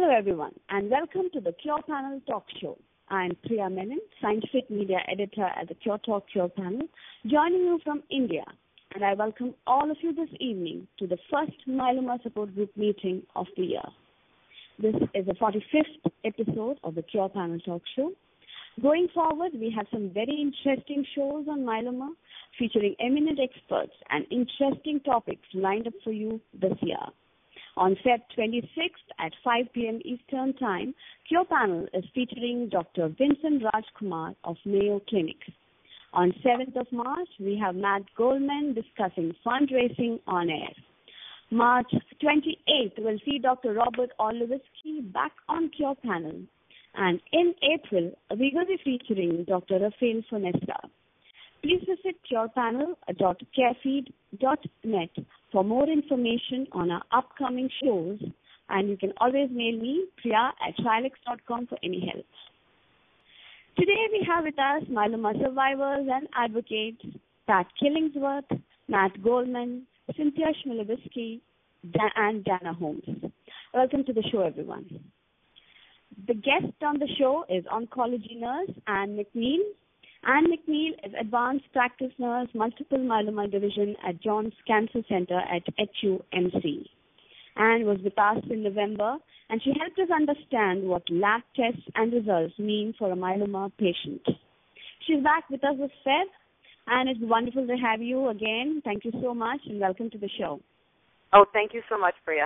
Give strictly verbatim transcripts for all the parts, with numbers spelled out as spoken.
Hello, everyone, and welcome to the Cure Panel Talk Show. I'm Priya Menon, Scientific Media Editor at the Cure Talk Cure Panel, joining you from India. And I welcome all of you this evening to the first Myeloma Support Group meeting of the year. This is the forty-fifth episode of the Cure Panel Talk Show. Going forward, we have some very interesting shows on myeloma featuring eminent experts and interesting topics lined up for you this year. On February twenty-sixth at five p.m. Eastern Time, Cure Panel is featuring Doctor Vincent Rajkumar of Mayo Clinic. On seventh of March, we have Matt Goldman discussing fundraising on air. March twenty-eighth will see Doctor Robert Orlowski back on Cure Panel. And in April, we will be featuring Doctor Rafael Fonesta. Please visit cure panel dot carefeed dot net for more information on our upcoming shows, and you can always mail me, priya at trilix dot com, for any help. Today we have with us myeloma survivors and advocates Pat Killingsworth, Matt Goldman, Cynthia Schmielewski, and Dana Holmes. Welcome to the show, everyone. The guest on the show is oncology nurse Anne McNeil. Anne McNeil is Advanced Practice Nurse, Multiple Myeloma Division at Johns Cancer Center at H U M C. Anne was with us in November, and she helped us understand what lab tests and results mean for a myeloma patient. She's back with us this February, and it's wonderful to have you again. Thank you so much, and welcome to the show. Oh, thank you so much, Priya.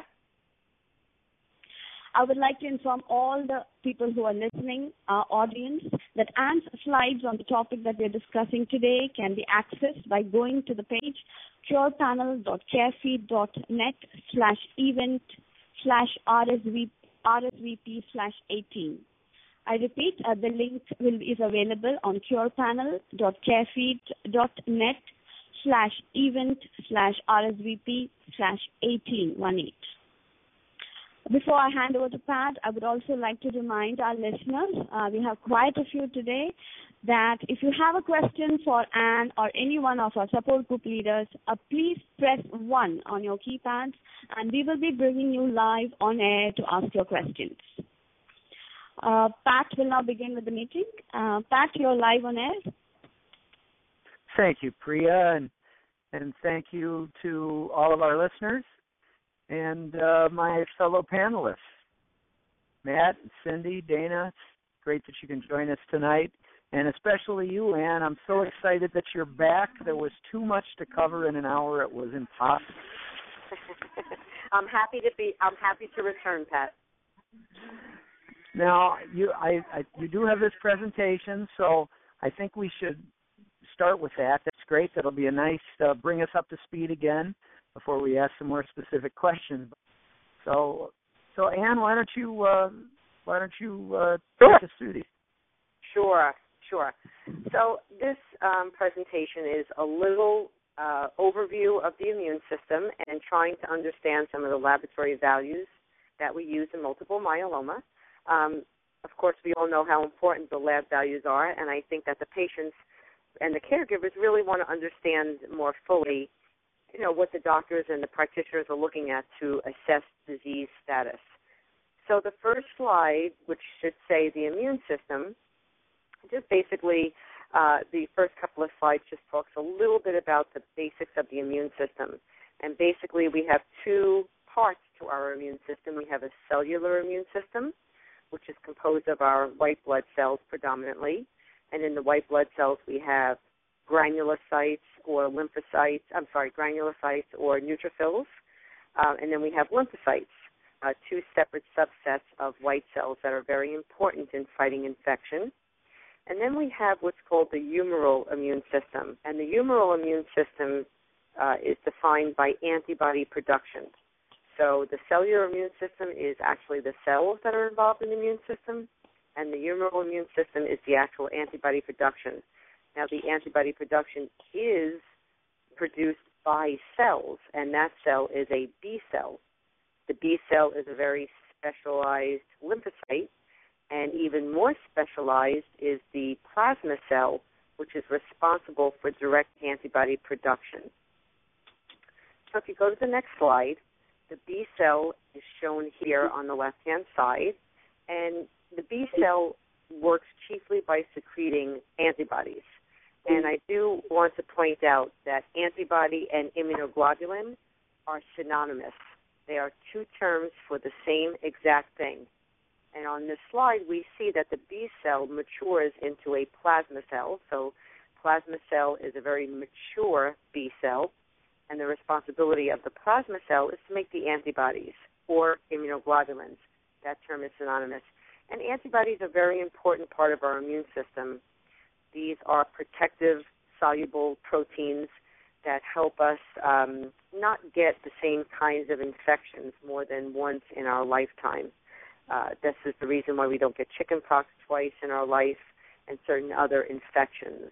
I would like to inform all the people who are listening, our audience, that Anne's slides on the topic that we're discussing today can be accessed by going to the page cure panel dot carefeed dot net slash event slash rsvp slash 18. I repeat, uh, the link will, is available on cure panel dot carefeed dot net slash event slash rsvp slash 18, one eight. Before I hand over to Pat, I would also like to remind our listeners, uh, we have quite a few today, that if you have a question for Anne or any one of our support group leaders, uh, please press one on your keypads, and we will be bringing you live on air to ask your questions. Uh, Pat will now begin with the meeting. Uh, Pat, you're live on air. Thank you, Priya, and, and thank you to all of our listeners. And uh, my fellow panelists, Matt, Cindy, Dana, it's great that you can join us tonight, and especially you, Anne. I'm so excited that you're back. There was too much to cover in an hour; it was impossible. I'm happy to be. I'm happy to return, Pat. Now, you, I, I, you do have this presentation, so I think we should start with that. That's great. That'll be a nice uh, bring us up to speed again before we ask some more specific questions. So, so Anne, why don't you uh, why don't you uh, sure. take us through these? Sure, sure. So this um, presentation is a little uh, overview of the immune system and trying to understand some of the laboratory values that we use in multiple myeloma. Um, of course, we all know how important the lab values are, and I think that the patients and the caregivers really want to understand more fully, you know, what the doctors and the practitioners are looking at to assess disease status. So the first slide, which should say the immune system, just basically uh, the first couple of slides just talks a little bit about the basics of the immune system. And basically we have two parts to our immune system. We have a cellular immune system, which is composed of our white blood cells predominantly. And in the white blood cells we have granulocytes or lymphocytes, I'm sorry, granulocytes or neutrophils, uh, and then we have lymphocytes, uh, two separate subsets of white cells that are very important in fighting infection. And then we have what's called the humoral immune system, and the humoral immune system uh, is defined by antibody production. So the cellular immune system is actually the cells that are involved in the immune system, and the humoral immune system is the actual antibody production. Now, the antibody production is produced by cells, and that cell is a B cell. The B cell is a very specialized lymphocyte, and even more specialized is the plasma cell, which is responsible for direct antibody production. So if you go to the next slide, the B cell is shown here on the left-hand side, and the B cell works chiefly by secreting antibodies. And I do want to point out that antibody and immunoglobulin are synonymous. They are two terms for the same exact thing. And on this slide, we see that the B cell matures into a plasma cell. So plasma cell is a very mature B cell, and the responsibility of the plasma cell is to make the antibodies or immunoglobulins. That term is synonymous. And antibodies are a very important part of our immune system. These are protective, soluble proteins that help us um, not get the same kinds of infections more than once in our lifetime. Uh, this is the reason why we don't get chickenpox twice in our life and certain other infections.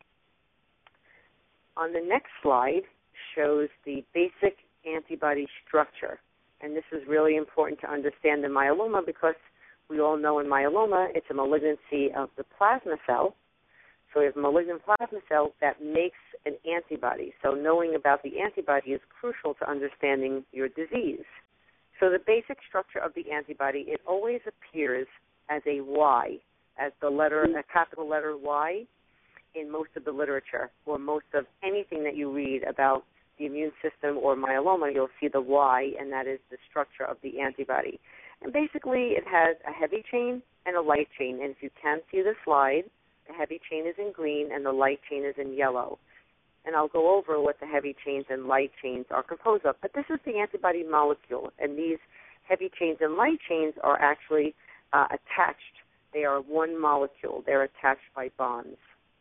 On the next slide shows the basic antibody structure. And this is really important to understand in myeloma because we all know in myeloma it's a malignancy of the plasma cell. So we have a malignant plasma cell that makes an antibody. So knowing about the antibody is crucial to understanding your disease. So the basic structure of the antibody, it always appears as a Y, as the letter, a capital letter Y in most of the literature, or most of anything that you read about the immune system or myeloma, you'll see the Y, and that is the structure of the antibody. And basically it has a heavy chain and a light chain. And if you can see the slide, the heavy chain is in green and the light chain is in yellow. And I'll go over what the heavy chains and light chains are composed of. But this is the antibody molecule, and these heavy chains and light chains are actually uh, attached. They are one molecule. They're attached by bonds.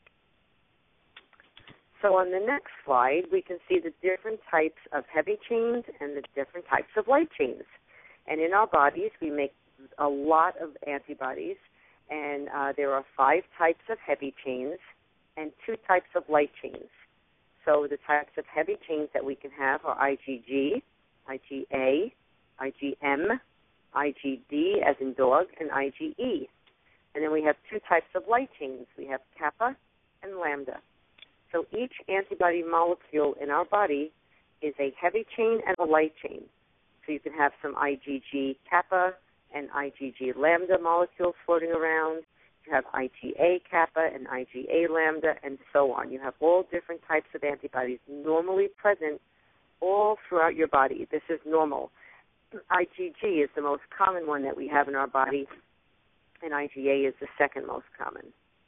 So on the next slide, we can see the different types of heavy chains and the different types of light chains. And in our bodies, we make a lot of antibodies, and uh, there are five types of heavy chains and two types of light chains. So the types of heavy chains that we can have are IgG, IgA, IgM, IgD as in dog, and IgE. And then we have two types of light chains. We have kappa and lambda. So each antibody molecule in our body is a heavy chain and a light chain. So you can have some IgG kappa and IgG lambda molecules floating around. You have IgA kappa and IgA lambda, and so on. You have all different types of antibodies normally present all throughout your body. This is normal. IgG is the most common one that we have in our body, and IgA is the second most common.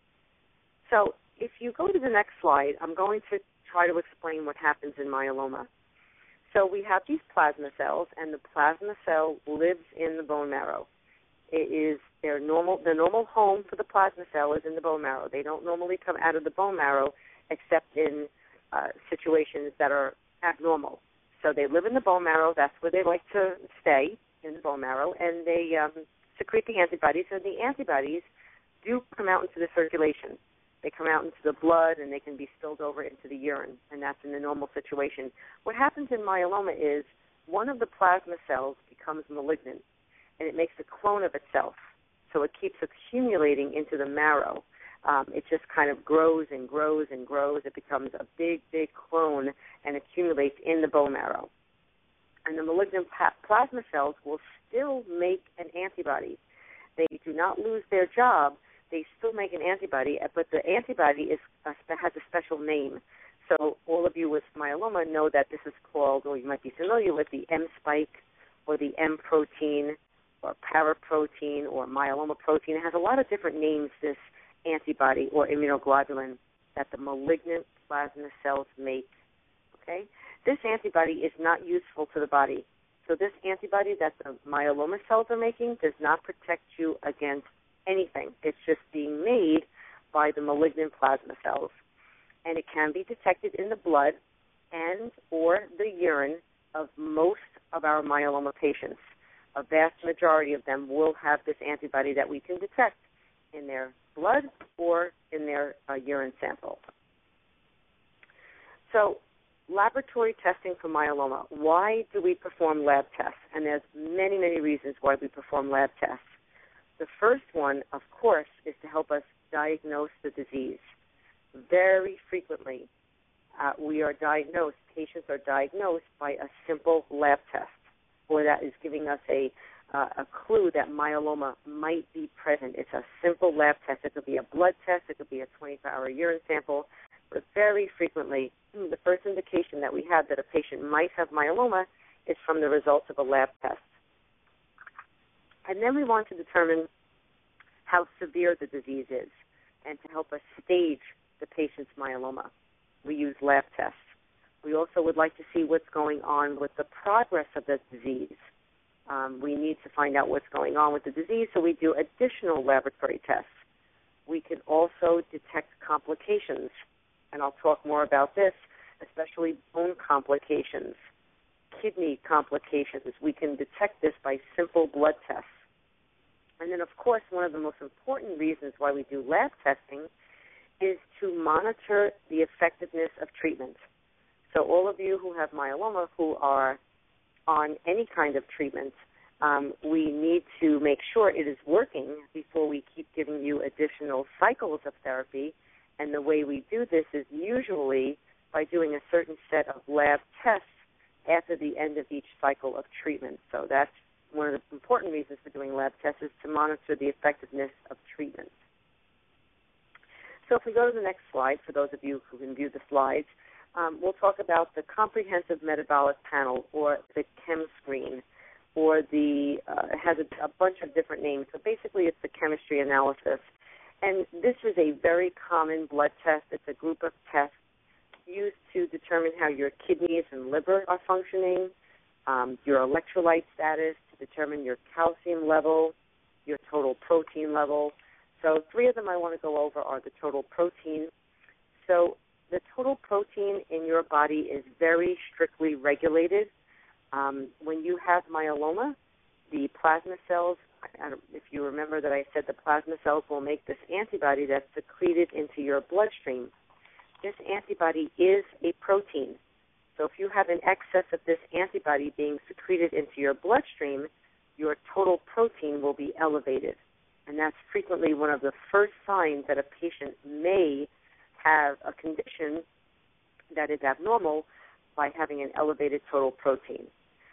So if you go to the next slide, I'm going to try to explain what happens in myeloma. So we have these plasma cells, and the plasma cell lives in the bone marrow. It is their normal, the normal home for the plasma cell is in the bone marrow. They don't normally come out of the bone marrow except in uh, situations that are abnormal. So they live in the bone marrow. That's where they like to stay, in the bone marrow, and they um, secrete the antibodies, and the antibodies do come out into the circulation. They come out into the blood, and they can be spilled over into the urine, and that's in the normal situation. What happens in myeloma is one of the plasma cells becomes malignant, and it makes a clone of itself. So it keeps accumulating into the marrow. Um, it just kind of grows and grows and grows. It becomes a big, big clone and accumulates in the bone marrow. And the malignant pa- plasma cells will still make an antibody. They do not lose their job. They still make an antibody, but the antibody is a, has a special name. So all of you with myeloma know that this is called, or you might be familiar with, the M spike or the M protein or paraprotein or myeloma protein. It has a lot of different names, this antibody or immunoglobulin that the malignant plasma cells make. Okay? This antibody is not useful to the body. So this antibody that the myeloma cells are making does not protect you against anything. It's just being made by the malignant plasma cells. And it can be detected in the blood and or the urine of most of our myeloma patients. A vast majority of them will have this antibody that we can detect in their blood or in their uh, urine sample. So laboratory testing for myeloma. Why do we perform lab tests? And there's many, many reasons why we perform lab tests. The first one, of course, is to help us diagnose the disease. Very frequently, uh, we are diagnosed, patients are diagnosed by a simple lab test. or that is giving us a uh, a clue that myeloma might be present. It's a simple lab test. It could be a blood test. It could be a twenty-four hour urine sample. But very frequently, the first indication that we have that a patient might have myeloma is from the results of a lab test. And then we want to determine how severe the disease is and to help us stage the patient's myeloma. We use lab tests. We also would like to see what's going on with the progress of the disease. Um, we need to find out what's going on with the disease, so we do additional laboratory tests. We can also detect complications, and I'll talk more about this, especially bone complications, kidney complications. We can detect this by simple blood tests. And then, of course, one of the most important reasons why we do lab testing is to monitor the effectiveness of treatment. So all of you who have myeloma who are on any kind of treatment, um, we need to make sure it is working before we keep giving you additional cycles of therapy. And the way we do this is usually by doing a certain set of lab tests after the end of each cycle of treatment. So that's one of the important reasons for doing lab tests, is to monitor the effectiveness of treatment. So if we go to the next slide, for those of you who can view the slides, um, we'll talk about the Comprehensive Metabolic Panel, or the ChemScreen, or the, uh, it has a, a bunch of different names. So basically it's the chemistry analysis. And this is a very common blood test. It's a group of tests used to determine how your kidneys and liver are functioning, um, your electrolyte status, to determine your calcium level, your total protein level. So three of them I want to go over are the total protein. So the total protein in your body is very strictly regulated. Um, when you have myeloma, the plasma cells, I don't, if you remember that I said the plasma cells will make this antibody that's secreted into your bloodstream. This antibody is a protein. So if you have an excess of this antibody being secreted into your bloodstream, your total protein will be elevated. And that's frequently one of the first signs that a patient may have a condition that is abnormal by having an elevated total protein.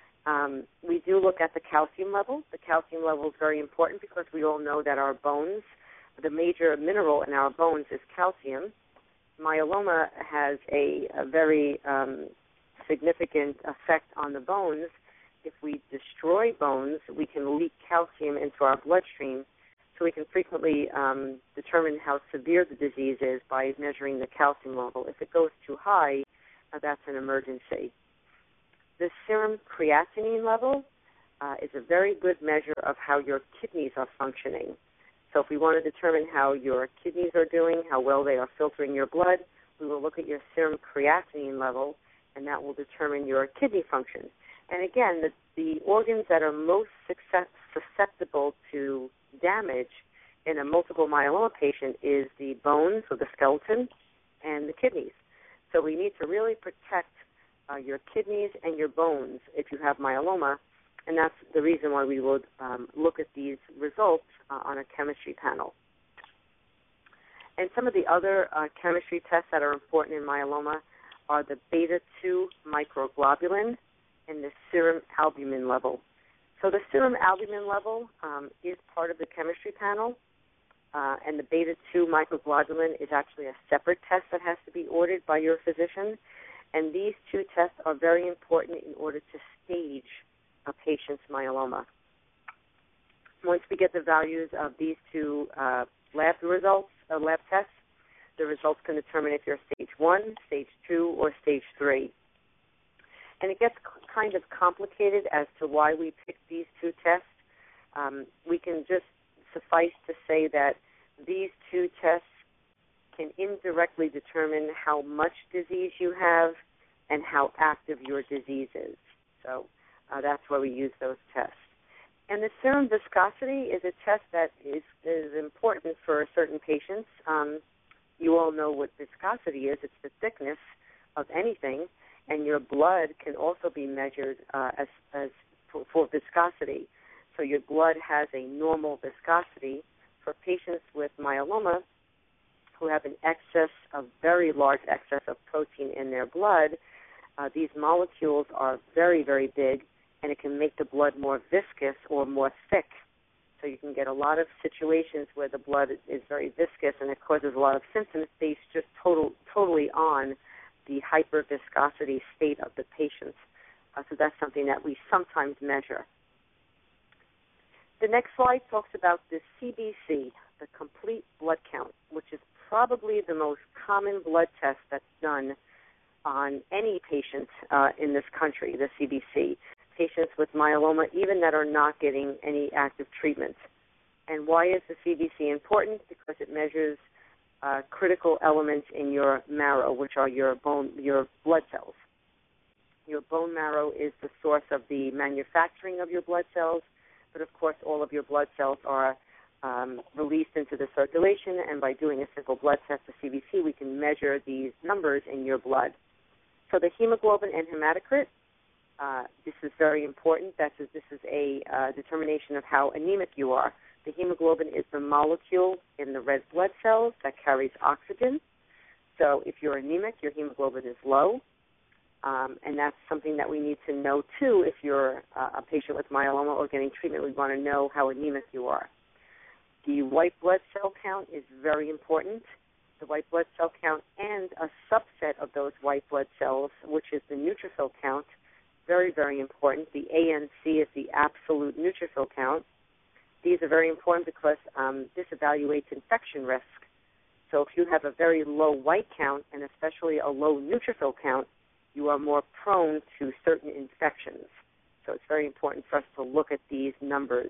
Um, we do look at the calcium level. The calcium level is very important because we all know that our bones, the major mineral in our bones is calcium. Myeloma has a, a very um, significant effect on the bones. If we destroy bones, we can leak calcium into our bloodstream, so we can frequently um, determine how severe the disease is by measuring the calcium level. If it goes too high, uh, that's an emergency. The serum creatinine level uh, is a very good measure of how your kidneys are functioning. So if we want to determine how your kidneys are doing, how well they are filtering your blood, we will look at your serum creatinine level, and that will determine your kidney function. And again, the, the organs that are most success, susceptible to damage in a multiple myeloma patient is the bones, or the skeleton, and the kidneys. So we need to really protect uh, your kidneys and your bones if you have myeloma, and that's the reason why we would um, look at these results uh, on a chemistry panel. And some of the other uh, chemistry tests that are important in myeloma are the beta two microglobulin and the serum albumin level. So the serum albumin level um, is part of the chemistry panel, uh, and the beta two microglobulin is actually a separate test that has to be ordered by your physician. And these two tests are very important in order to stage a patient's myeloma. Once we get the values of these two uh, lab results, uh, lab tests, the results can determine if you're stage one, stage two, or stage three. And it gets c- kind of complicated as to why we pick these two tests. Um, we can just suffice to say that these two tests can indirectly determine how much disease you have and how active your disease is. So uh, that's why we use those tests. And the serum viscosity is a test that is, is important for certain patients. Um, you all know what viscosity is. It's the thickness of anything, and your blood can also be measured uh, as, as for, for viscosity. So your blood has a normal viscosity. For patients with myeloma who have an excess, a very large excess of protein in their blood, uh, these molecules are very, very big, and it can make the blood more viscous or more thick. So you can get a lot of situations where the blood is very viscous and it causes a lot of symptoms based just total, totally on the hyperviscosity state of the patient. Uh, so that's something that we sometimes measure. The next slide talks about the C B C, the complete blood count, which is probably the most common blood test that's done on any patient uh, in this country, the C B C. Patients with myeloma, even that are not getting any active treatment. And why is the C B C important? Because it measures uh, critical elements in your marrow, which are your bone, your blood cells. Your bone marrow is the source of the manufacturing of your blood cells, but of course all of your blood cells are um, released into the circulation, and by doing a simple blood test, the C B C, we can measure these numbers in your blood. So the hemoglobin and hematocrit, uh, this is very important. That's a, this is a uh, determination of how anemic you are. The hemoglobin is the molecule in the red blood cells that carries oxygen. So if you're anemic, your hemoglobin is low. Um, and that's something that we need to know, too, if you're uh, a patient with myeloma or getting treatment. We want to know how anemic you are. The white blood cell count is very important. The white blood cell count and a subset of those white blood cells, which is the neutrophil count, very, very important. The A N C is the absolute neutrophil count. These are very important because um, this evaluates infection risk. So if you have a very low white count and especially a low neutrophil count, you are more prone to certain infections. So it's very important for us to look at these numbers.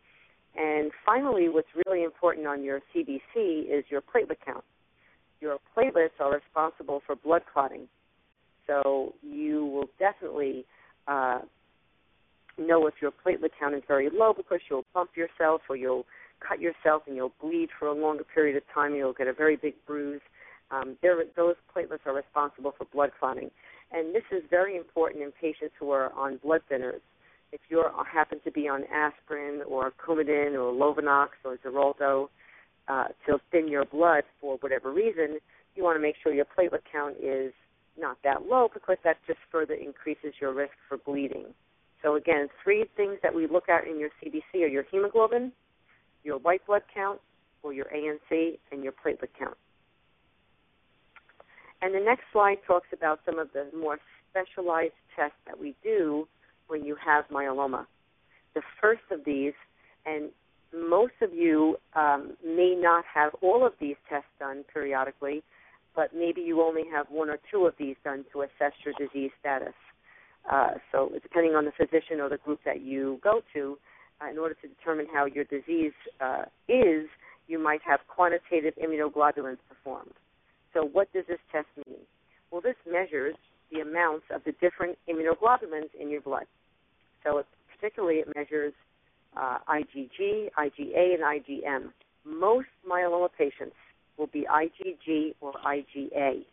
And finally, what's really important on your C B C is your platelet count. Your platelets are responsible for blood clotting. So you will definitely uh, know if your platelet count is very low because you'll bump yourself or you'll cut yourself and you'll bleed for a longer period of time. You'll get a very big bruise. Um, those platelets are responsible for blood clotting. And this is very important in patients who are on blood thinners. If you happen to be on aspirin or Coumadin or Lovenox or Xarelto uh, to thin your blood for whatever reason, you want to make sure your platelet count is not that low because that just further increases your risk for bleeding. So again, three things that we look at in your C B C are your hemoglobin, your white blood count, or your A N C, and your platelet count. And the next slide talks about some of the more specialized tests that we do when you have myeloma. The first of these, and most of you um, may not have all of these tests done periodically, but maybe you only have one or two of these done to assess your disease status. Uh, so depending on the physician or the group that you go to, uh, in order to determine how your disease uh, is, you might have quantitative immunoglobulins performed. So what does this test mean? Well, this measures the amounts of the different immunoglobulins in your blood. So it, particularly it measures uh, IgG, IgA, and IgM. Most myeloma patients will be IgG or IgA.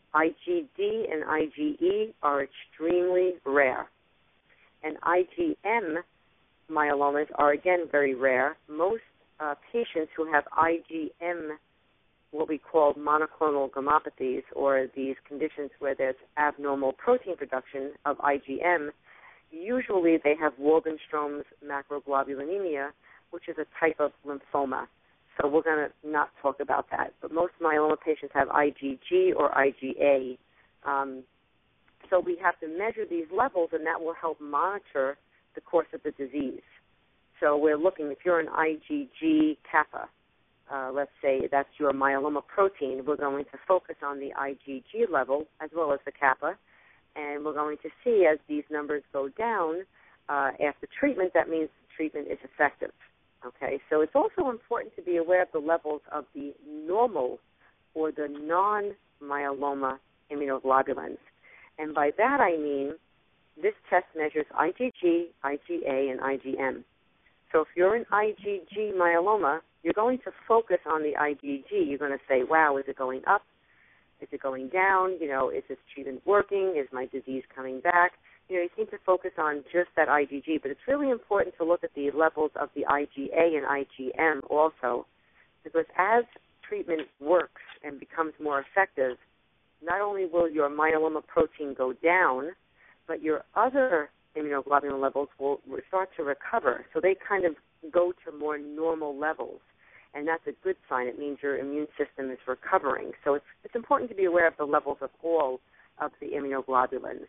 IgD and IgE are extremely rare. And IgM myelomas are, again, very rare. Most uh, patients who have IgM, what we call monoclonal gammopathies, or these conditions where there's abnormal protein production of IgM, usually they have Waldenstrom's macroglobulinemia, which is a type of lymphoma. So we're going to not talk about that. But most myeloma patients have IgG or IgA. Um, so we have to measure these levels, and that will help monitor the course of the disease. So we're looking, if you're an IgG kappa, uh, let's say that's your myeloma protein, we're going to focus on the IgG level as well as the kappa, and we're going to see as these numbers go down uh, after treatment, that means the treatment is effective. Okay, so it's also important to be aware of the levels of the normal or the non-myeloma immunoglobulins. And by that I mean this test measures IgG, IgA, and IgM. So if you're an IgG myeloma, you're going to focus on the IgG. You're going to say, wow, is it going up? Is it going down? You know, is this treatment working? Is my disease coming back? You know, you seem to focus on just that IgG, but it's really important to look at the levels of the IgA and IgM also, because as treatment works and becomes more effective, not only will your myeloma protein go down, but your other immunoglobulin levels will start to recover. So they kind of go to more normal levels. And that's a good sign. It means your immune system is recovering. So it's, it's important to be aware of the levels of all of the immunoglobulins.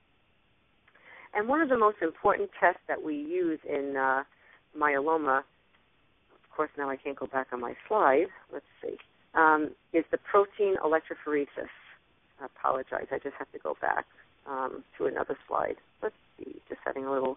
And one of the most important tests that we use in uh, myeloma, of course now I can't go back on my slide, let's see, um, is the protein electrophoresis. I apologize, I just have to go back um, to another slide. Let's see, just having a little,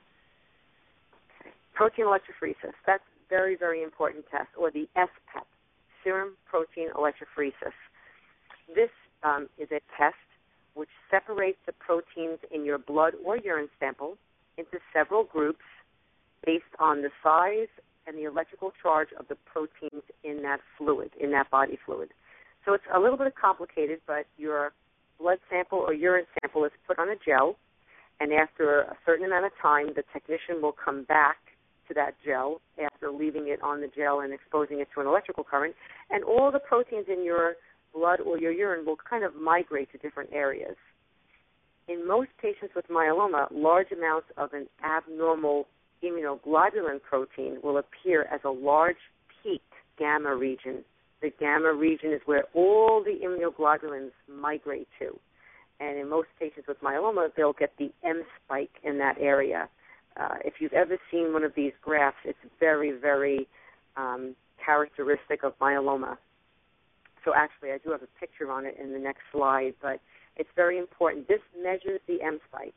okay. Protein electrophoresis, that's very, very important test, or the S P E P, serum protein electrophoresis. This um, is a test which separates the proteins in your blood or urine sample into several groups based on the size and the electrical charge of the proteins in that fluid, in that body fluid. So it's a little bit complicated, but your blood sample or urine sample is put on a gel, and after a certain amount of time, the technician will come back to that gel after leaving it on the gel and exposing it to an electrical current, and all the proteins in your blood or your urine will kind of migrate to different areas. In most patients with myeloma, large amounts of an abnormal immunoglobulin protein will appear as a large peak gamma region. The gamma region is where all the immunoglobulins migrate to. And in most patients with myeloma, they'll get the M spike in that area. Uh, if you've ever seen one of these graphs, it's very, very um, characteristic of myeloma. So actually, I do have a picture on it in the next slide, but it's very important. This measures the M spike.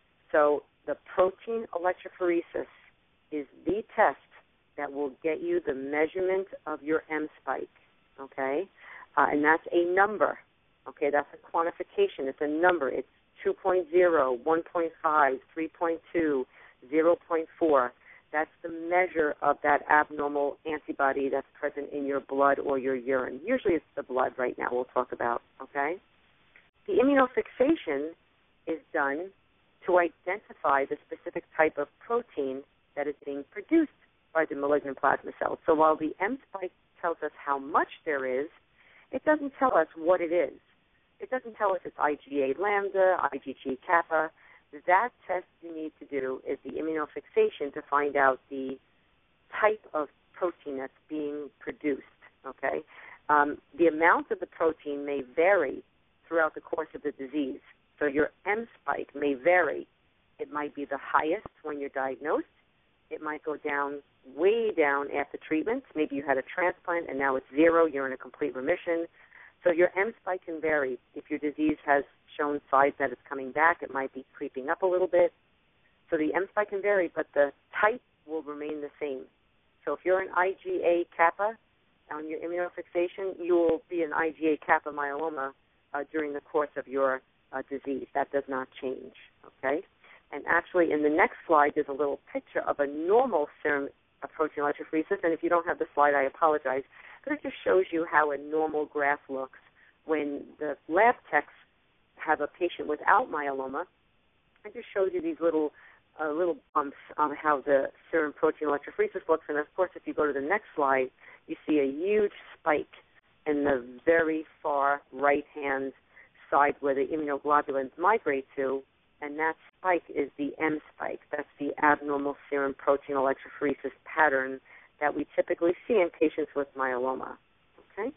So the protein electrophoresis is the test that will get you the measurement of your M spike, okay? Uh, and that's a number, okay? That's a quantification. It's a number. It's two point oh, one point five, three point two, zero point four. That's the measure of that abnormal antibody that's present in your blood or your urine. Usually it's the blood right now we'll talk about, okay? The immunofixation is done to identify the specific type of protein that is being produced by the malignant plasma cells. So while the M spike tells us how much there is, it doesn't tell us what it is. It doesn't tell us it's IgA lambda, IgG kappa. That test you need to do is the immunofixation to find out the type of protein that's being produced, okay? Um, the amount of the protein may vary throughout the course of the disease. So your M spike may vary. It might be the highest when you're diagnosed. It might go down, way down after treatment. Maybe you had a transplant and now it's zero. You're in a complete remission. So your M spike can vary. If your disease has shown signs that it's coming back, it might be creeping up a little bit. So the M spike can vary, but the type will remain the same. So if you're an IgA kappa on your immunofixation, you will be an IgA kappa myeloma uh, during the course of your uh, disease. That does not change, okay? And actually, in the next slide, there's a little picture of a normal serum protein electrophoresis. And if you don't have the slide, I apologize. But it just shows you how a normal graph looks when the lab techs have a patient without myeloma. It just shows you these little uh, little bumps on how the serum protein electrophoresis looks. And, of course, if you go to the next slide, you see a huge spike in the very far right-hand side where the immunoglobulins migrate to, and that spike is the M spike. That's the abnormal serum protein electrophoresis pattern that we typically see in patients with myeloma, okay?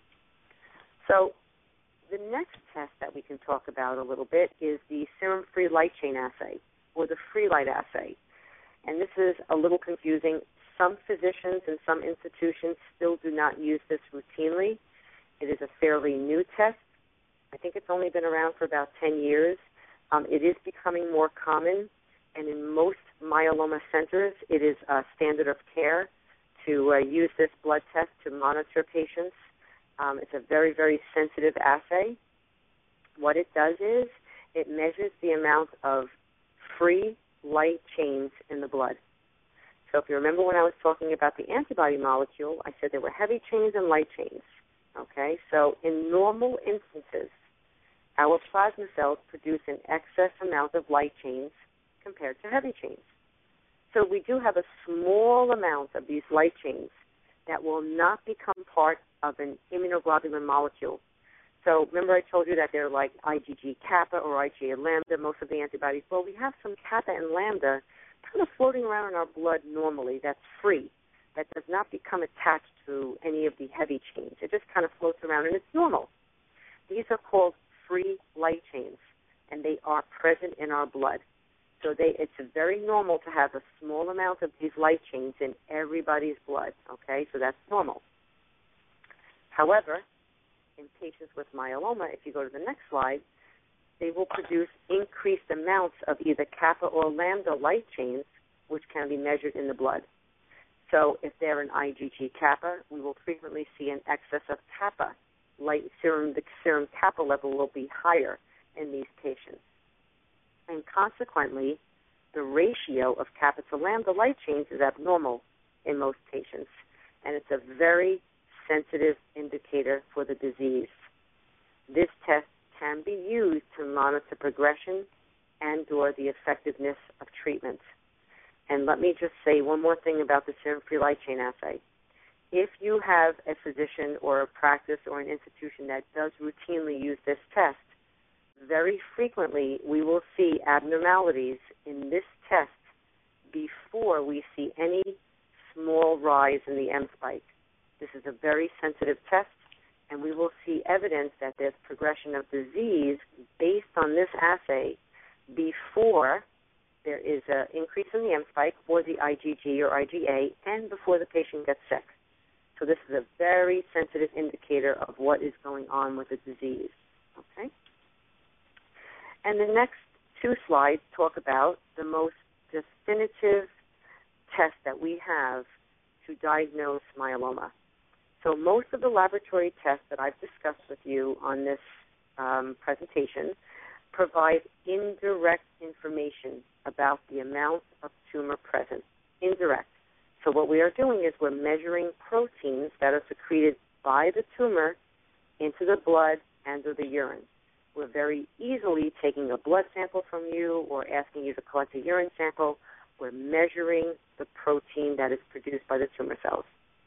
So the next test that we can talk about a little bit is the serum free light chain assay, or the free light assay. And this is a little confusing. Some physicians and some institutions still do not use this routinely. It is a fairly new test. I think it's only been around for about ten years. Um, it is becoming more common, and in most myeloma centers, it is a standard of care to uh, use this blood test to monitor patients. Um, it's a very, very sensitive assay. What it does is it measures the amount of free light chains in the blood. So if you remember when I was talking about the antibody molecule, I said there were heavy chains and light chains. Okay, so in normal instances, our plasma cells produce an excess amount of light chains compared to heavy chains. So we do have a small amount of these light chains that will not become part of an immunoglobulin molecule. So remember I told you that they're like IgG kappa or IgA lambda, most of the antibodies. Well, we have some kappa and lambda kind of floating around in our blood normally. That's free. That does not become attached to any of the heavy chains. It just kind of floats around, and it's normal. These are called free light chains, and they are present in our blood. So they, it's very normal to have a small amount of these light chains in everybody's blood, okay? So that's normal. However, in patients with myeloma, if you go to the next slide, they will produce increased amounts of either kappa or lambda light chains, which can be measured in the blood. So if they're an IgG kappa, we will frequently see an excess of kappa. Light serum, the serum kappa level will be higher in these patients. And consequently, the ratio of kappa to lambda light chains is abnormal in most patients, and it's a very sensitive indicator for the disease. This test can be used to monitor progression and or the effectiveness of treatment. And let me just say one more thing about the serum free light chain assay. If you have a physician or a practice or an institution that does routinely use this test, very frequently we will see abnormalities in this test before we see any small rise in the M spike. This is a very sensitive test, and we will see evidence that there's progression of disease based on this assay before there is an increase in the M spike or the IgG or IgA and before the patient gets sick. So this is a very sensitive indicator of what is going on with the disease. Okay? And the next two slides talk about the most definitive test that we have to diagnose myeloma. So most of the laboratory tests that I've discussed with you on this um, presentation provide indirect information about the amount of tumor present. Indirect. So what we are doing is we're measuring proteins that are secreted by the tumor into the blood and or the urine. We're very easily taking a blood sample from you or asking you to collect a urine sample. We're measuring the protein that is produced by the tumor cells.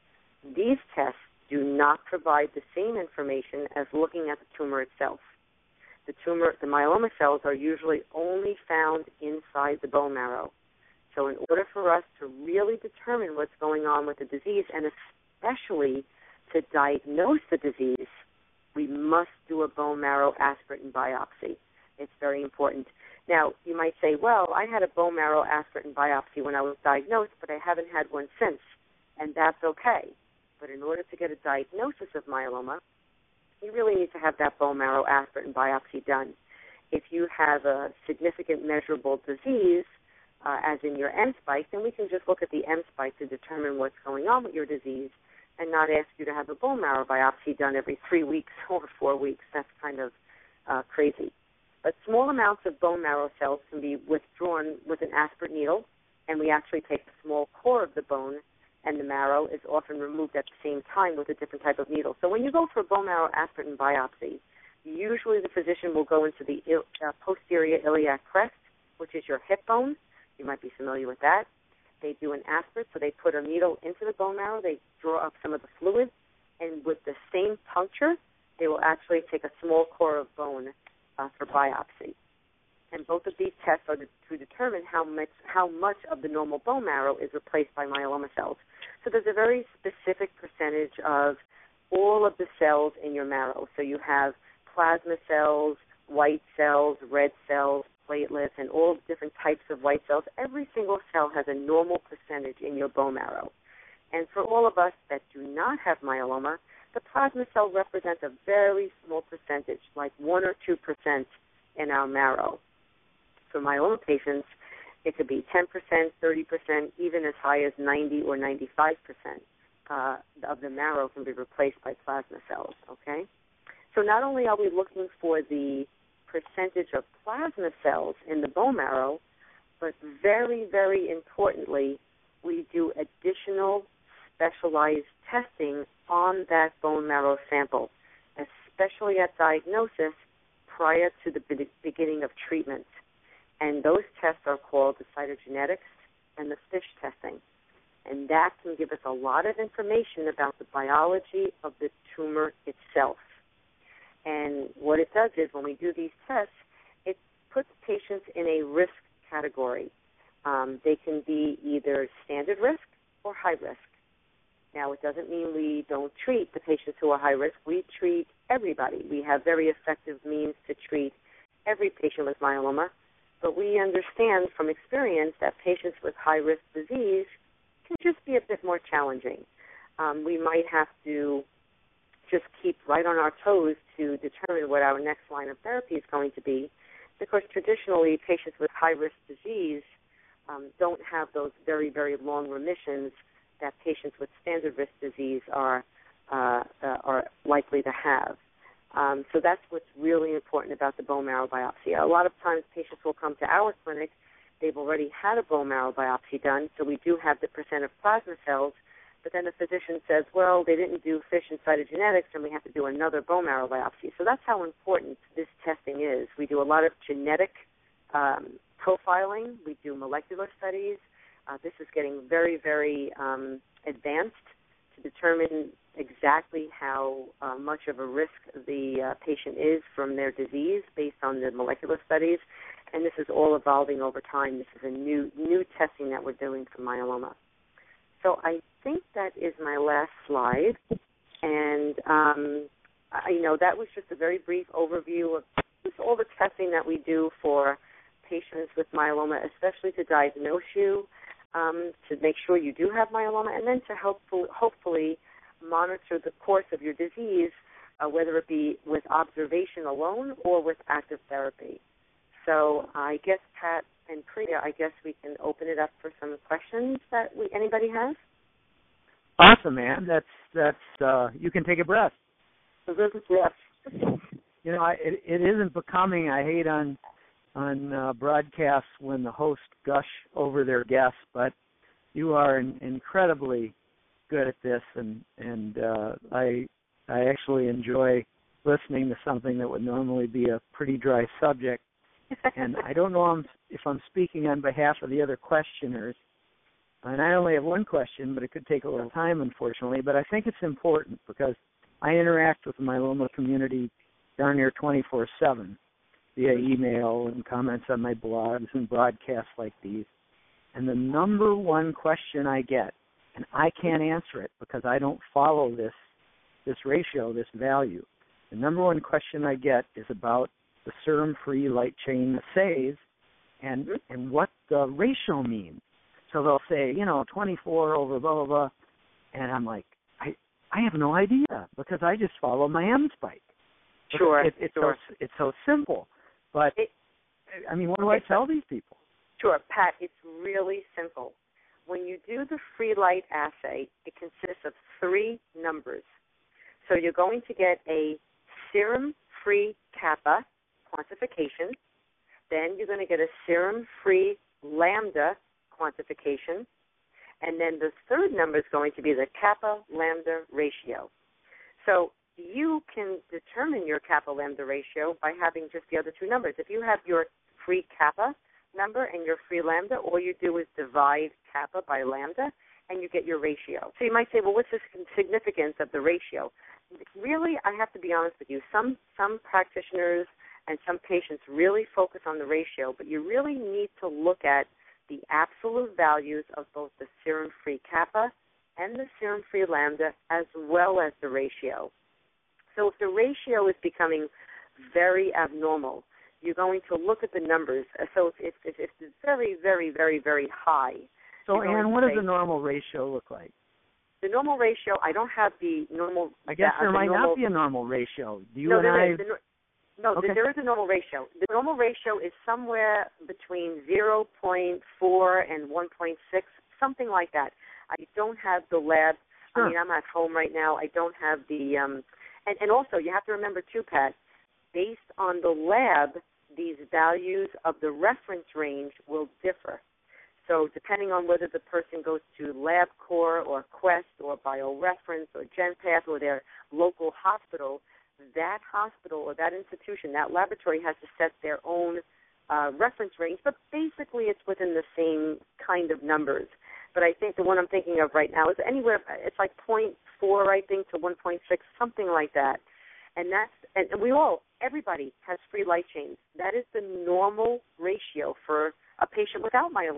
These tests do not provide the same information as looking at the tumor itself. The tumor, the myeloma cells are usually only found inside the bone marrow. So in order for us to really determine what's going on with the disease, and especially to diagnose the disease, we must do a bone marrow aspirate biopsy. It's very important. Now, you might say, well, I had a bone marrow aspirate biopsy when I was diagnosed, but I haven't had one since, and that's okay. But in order to get a diagnosis of myeloma, you really need to have that bone marrow aspirate biopsy done. If you have a significant measurable disease, uh, as in your M spike, then we can just look at the M spike to determine what's going on with your disease and not ask you to have a bone marrow biopsy done every three weeks or four weeks. That's kind of uh, crazy. But small amounts of bone marrow cells can be withdrawn with an aspirate needle, and we actually take the small core of the bone, and the marrow is often removed at the same time with a different type of needle. So when you go for a bone marrow aspirate biopsy, usually the physician will go into the uh, posterior iliac crest, which is your hip bone. You might be familiar with that. They do an aspirate, so they put a needle into the bone marrow, they draw up some of the fluid, and with the same puncture, they will actually take a small core of bone uh, for biopsy. And both of these tests are to, to determine how much how much of the normal bone marrow is replaced by myeloma cells. So there's a very specific percentage of all of the cells in your marrow. So you have plasma cells, white cells, red cells, platelets, and all different types of white cells. Every single cell has a normal percentage in your bone marrow. And for all of us that do not have myeloma, the plasma cell represents a very small percentage, like one or two percent in our marrow. For myeloma patients, it could be ten percent, thirty percent, even as high as ninety or ninety-five percent uh, of the marrow can be replaced by plasma cells, okay? So not only are we looking for the percentage of plasma cells in the bone marrow, but very, very importantly, we do additional specialized testing on that bone marrow sample, especially at diagnosis prior to the be- beginning of treatment. And those tests are called the cytogenetics and the FISH testing. And that can give us a lot of information about the biology of the tumor itself. And what it does is when we do these tests, it puts patients in a risk category. Um, Um, they can be either standard risk or high risk. Now, it doesn't mean we don't treat the patients who are high risk. We treat everybody. We have very effective means to treat every patient with myeloma, but we understand from experience that patients with high-risk disease can just be a bit more challenging. Um, we might have to just keep right on our toes to determine what our next line of therapy is going to be, because traditionally patients with high-risk disease um, don't have those very, very long remissions that patients with standard risk disease are uh, uh, are likely to have. Um, so that's what's really important about the bone marrow biopsy. A lot of times patients will come to our clinic, they've already had a bone marrow biopsy done, so we do have the percent of plasma cells, but then the physician says, well, they didn't do FISH and cytogenetics, and we have to do another bone marrow biopsy. So that's how important this testing is. We do a lot of genetic um, profiling. We do molecular studies. Uh, this is getting very, very um, advanced to determine exactly how uh, much of a risk the uh, patient is from their disease based on the molecular studies, and this is all evolving over time. This is a new new testing that we're doing for myeloma. So I think that is my last slide, and um, I, you know that was just a very brief overview of just all the testing that we do for patients with myeloma, especially to diagnose you, um, to make sure you do have myeloma, and then to help hopefully monitor the course of your disease, uh, whether it be with observation alone or with active therapy. So I guess, Pat and Priya, I guess we can open it up for some questions that we, anybody has. Awesome, man. That's that's uh, you can take a breath. Yes. You know, I, it, it isn't becoming. I hate on on uh, broadcasts when the hosts gush over their guests, but you are in, incredibly good at this, and and uh, I I actually enjoy listening to something that would normally be a pretty dry subject. And I don't know if I'm speaking on behalf of the other questioners, and I only have one question, but it could take a little time, unfortunately. But I think it's important because I interact with the myeloma community darn near twenty-four seven via email and comments on my blogs and broadcasts like these. And the number one question I get, and I can't answer it because I don't follow this this ratio, this value. The number one question I get is about the serum-free light chain assays and and what the ratio means. So they'll say, you know, twenty-four over blah, blah, blah. And I'm like, I I have no idea because I just follow my M spike. Sure, it, it's sure. So, it's so simple. But, it, I mean, what do I tell these people? Sure, Pat, it's really simple. When you do the free light assay, it consists of three numbers. So you're going to get a serum-free kappa quantification. Then you're going to get a serum-free lambda quantification. And then the third number is going to be the kappa-lambda ratio. So you can determine your kappa-lambda ratio by having just the other two numbers. If you have your free kappa number and your free lambda, all you do is divide kappa by lambda, and you get your ratio. So you might say, well, what's the significance of the ratio? Really, I have to be honest with you. Some some practitioners and some patients really focus on the ratio, but you really need to look at the absolute values of both the serum-free kappa and the serum-free lambda as well as the ratio. So if the ratio is becoming very abnormal, you're going to look at the numbers. So if, if, if it's very, very, very, very high. So, Ann, what does the normal ratio look like? The normal ratio, I don't have the normal. I guess there the might normal, not be a normal ratio. Do you no, and there I? Is. The, no, okay. there is a normal ratio. The normal ratio is somewhere between zero point four and one point six, something like that. I don't have the lab. Sure. I mean, I'm at home right now. I don't have the. Um, and, and also, you have to remember, too, Pat, based on the lab, these values of the reference range will differ. So depending on whether the person goes to LabCorp or Quest or BioReference or GenPath or their local hospital, that hospital or that institution, that laboratory has to set their own uh, reference range, but basically it's within the same kind of numbers. But I think the one I'm thinking of right now is anywhere, it's like zero point four, I think, to one point six, something like that. And that's, and we all, everybody has free light chains. That is the normal ratio for a patient without myeloma.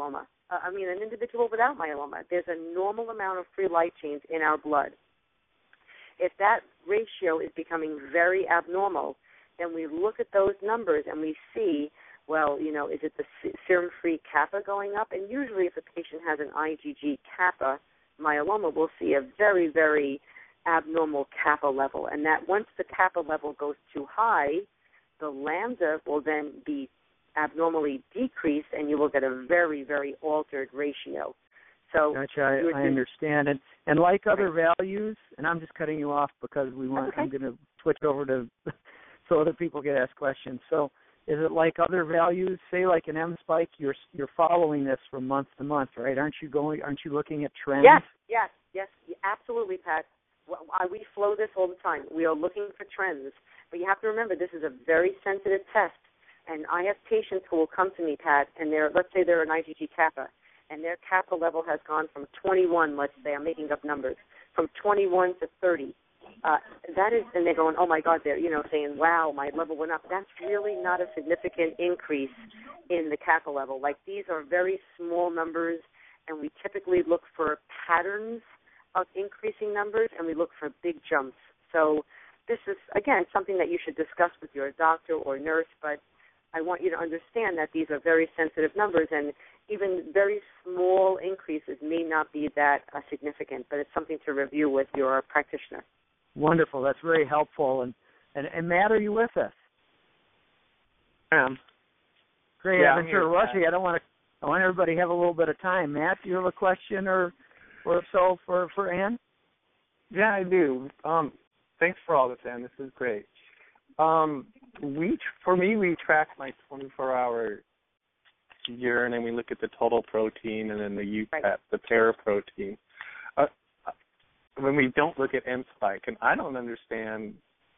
uh, I mean, an individual without myeloma. There's a normal amount of free light chains in our blood. If that ratio is becoming very abnormal, then we look at those numbers and we see, well, you know, is it the serum-free kappa going up? And usually if a patient has an IgG kappa myeloma, we'll see a very, very abnormal kappa level. And that once the kappa level goes too high, the lambda will then be abnormally decreased, and you will get a very, very altered ratio. So gotcha, I, I understand. And and like other values, and I'm just cutting you off because we want. Okay. I'm going to switch over to so other people get asked questions. So is it like other values? Say like an M spike, you're you're following this from month to month, right? Aren't you going? Aren't you looking at trends? Yes, yes, yes, absolutely, Pat. We flow this all the time. We are looking for trends, but you have to remember this is a very sensitive test. And I have patients who will come to me, Pat, and they're, let's say they're an IgG kappa, and their kappa level has gone from twenty-one, let's say, I'm making up numbers, from twenty-one to thirty. Uh, that is, and they're going, oh my God, they're, you know, saying, wow, my level went up. That's really not a significant increase in the kappa level. Like, these are very small numbers, and we typically look for patterns of increasing numbers, and we look for big jumps. So this is, again, something that you should discuss with your doctor or nurse, but I want you to understand that these are very sensitive numbers, and even very small increases may not be that uh, significant, but it's something to review with your practitioner. Wonderful. That's very helpful. And, and, and Matt, are you with us? Um, Great. yeah, I've been sort of rushing. I don't want to. I want everybody to have a little bit of time. Matt, do you have a question or, or so for, for Ann? Yeah, I do. Um, thanks for all this, Ann. This is great. Um, we, for me, we track my twenty-four hour urine, and we look at the total protein and then the U P A T, right. the paraprotein. Uh, when we don't look at M spike, and I don't understand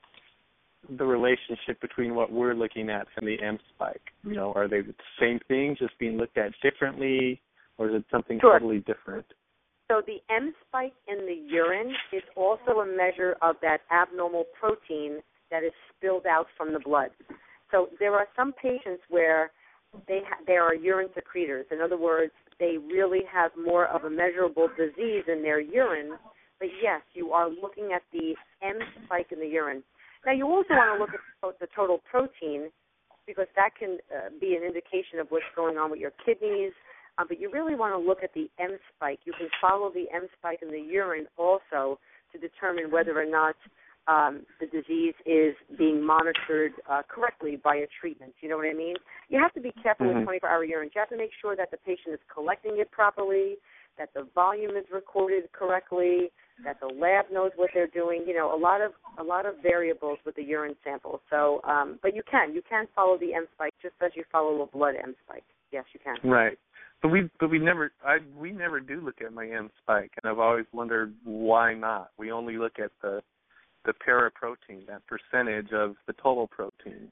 the relationship between what we're looking at and the M spike. You know, are they the same thing, just being looked at differently, or is it something sure. totally different? So the M spike in the urine is also a measure of that abnormal protein that is spilled out from the blood. So there are some patients where they ha- they are urine secretors. In other words, they really have more of a measurable disease in their urine. But yes, you are looking at the M spike in the urine. Now, you also want to look at the total protein because that can uh, be an indication of what's going on with your kidneys. Uh, but you really want to look at the M spike. You can follow the M spike in the urine also to determine whether or not um, the disease is being monitored uh, correctly by a treatment. You know what I mean? You have to be careful mm-hmm. with twenty-four hour urine. You have to make sure that the patient is collecting it properly, that the volume is recorded correctly, that the lab knows what they're doing. You know, a lot of a lot of variables with the urine sample. So, um, but you can you can follow the M spike just as you follow a blood M spike. Yes, you can. Right. But we but we never I we never do look at my M spike, and I've always wondered why not. We only look at the the paraprotein, that percentage of the total protein.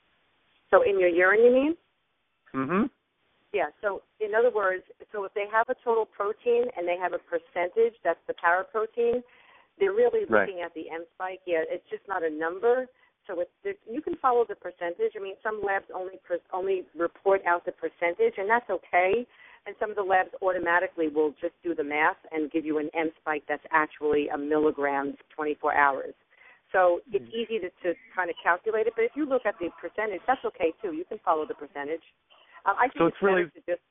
So in your urine, you mean? Mm-hmm. Yeah. So in other words, so if they have a total protein and they have a percentage, that's the paraprotein. They're really looking right. at the M spike. Yeah, it's just not a number. So it's, you can follow the percentage. I mean, some labs only only report out the percentage, and that's okay. And some of the labs automatically will just do the math and give you an M spike that's actually a milligram twenty-four hours. So it's mm-hmm. easy to, to kind of calculate it. But if you look at the percentage, that's okay, too. You can follow the percentage. Um, I think so it's, it's really. To just,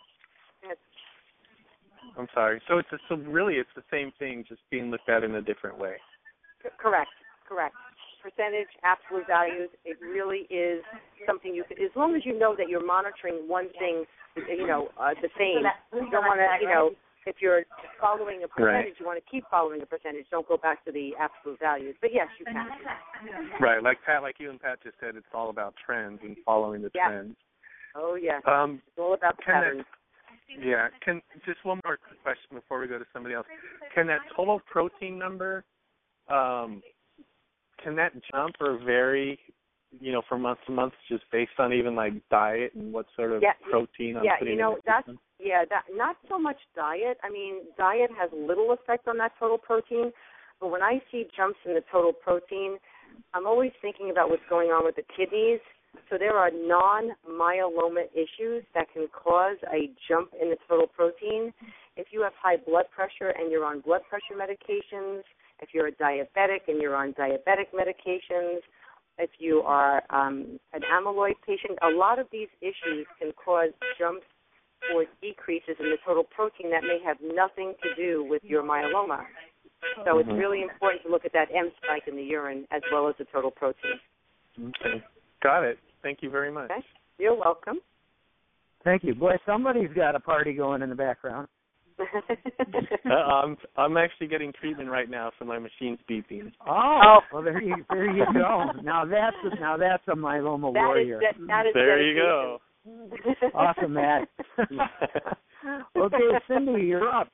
I'm sorry. So it's a, so really it's the same thing, just being looked at in a different way. C- correct. Correct. Percentage, absolute values, it really is something you can, as long as you know that you're monitoring one thing, you know, uh, the same. You don't want to, you know, if you're following a percentage, right. you want to keep following a percentage. Don't go back to the absolute values. But, yes, you can. Right. Like Pat, like you and Pat just said, it's all about trends and following the yeah. trends. Oh, yeah. Um, it's all about patterns. That, yeah. Can just one more quick question before we go to somebody else. Can that total protein number um, – can that jump or vary, you know, from month to month, just based on even like diet and what sort of yeah, protein I'm yeah, putting you know, in the that's system? yeah, that not so much diet. I mean, diet has little effect on that total protein, but when I see jumps in the total protein, I'm always thinking about what's going on with the kidneys. So there are non-myeloma issues that can cause a jump in the total protein. If you have high blood pressure and you're on blood pressure medications, if you're a diabetic and you're on diabetic medications, if you are um, an amyloid patient, a lot of these issues can cause jumps or decreases in the total protein that may have nothing to do with your myeloma. So it's really important to look at that M spike in the urine as well as the total protein. Okay. Got it. Thank you very much. Okay. You're welcome. Thank you. Boy, somebody's got a party going in the background. uh, I'm I'm actually getting treatment right now, so my machine's beeping. Oh, oh. Well, there you there you go. Now that's a, now that's a myeloma that warrior. Is, that, that is there you go. Awesome, Matt. Okay, Cindy, you're up.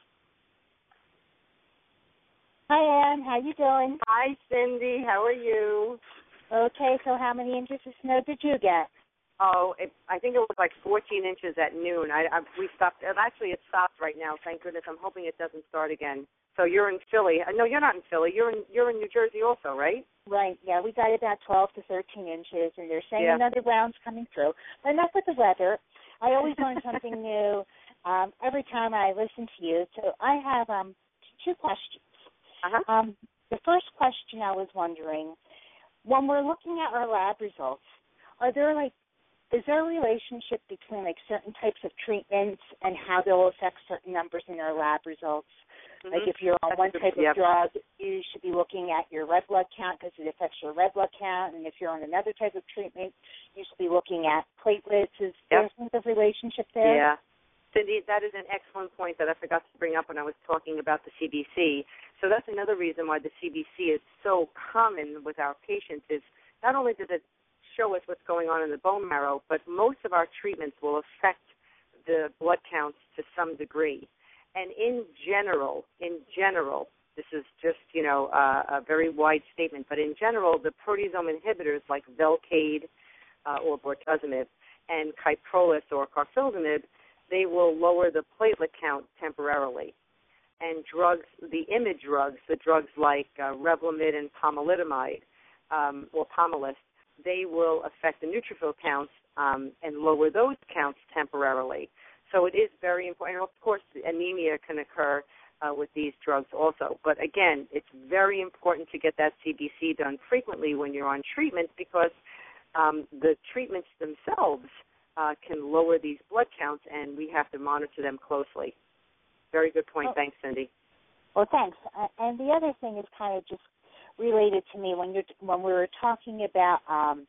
Hi, Ann. How you doing? Hi, Cindy. How are you? Okay, so how many inches of snow did you get? Oh, it, I think it was like fourteen inches at noon. I, I we stopped. Actually, it stopped right now. Thank goodness. I'm hoping it doesn't start again. So you're in Philly. No, you're not in Philly. You're in you're in New Jersey also, right? Right. Yeah, we got about twelve to thirteen inches, and they're saying yeah. another round's coming through. But enough with the weather. I always learn something new um, every time I listen to you. So I have um, two questions. Uh-huh. Um, the first question I was wondering, when we're looking at our lab results, are there like Is there a relationship between like certain types of treatments and how they'll affect certain numbers in our lab results? Mm-hmm. Like if you're on one type of yep. drug, you should be looking at your red blood count because it affects your red blood count. And if you're on another type of treatment, you should be looking at platelets. Is there yep. some sort of relationship there? Yeah. Cindy, that is an excellent point that I forgot to bring up when I was talking about the C B C. So that's another reason why the C B C is so common with our patients is not only does it show us what's going on in the bone marrow, but most of our treatments will affect the blood counts to some degree. And in general, in general, this is just, you know, uh, a very wide statement, but in general, the proteasome inhibitors like Velcade uh, or bortezomib and Kyprolis or carfilzomib, they will lower the platelet count temporarily. And drugs, the IMiD drugs, the drugs like uh, Revlimid and pomalidomide um, or Pomalyst, they will affect the neutrophil counts um, and lower those counts temporarily. So it is very important. And of course, anemia can occur uh, with these drugs also. But again, it's very important to get that C B C done frequently when you're on treatment because um, the treatments themselves uh, can lower these blood counts, and we have to monitor them closely. Very good point. Oh. Thanks, Cindy. Well, thanks. And the other thing is kind of just related to me when you're when we were talking about, um,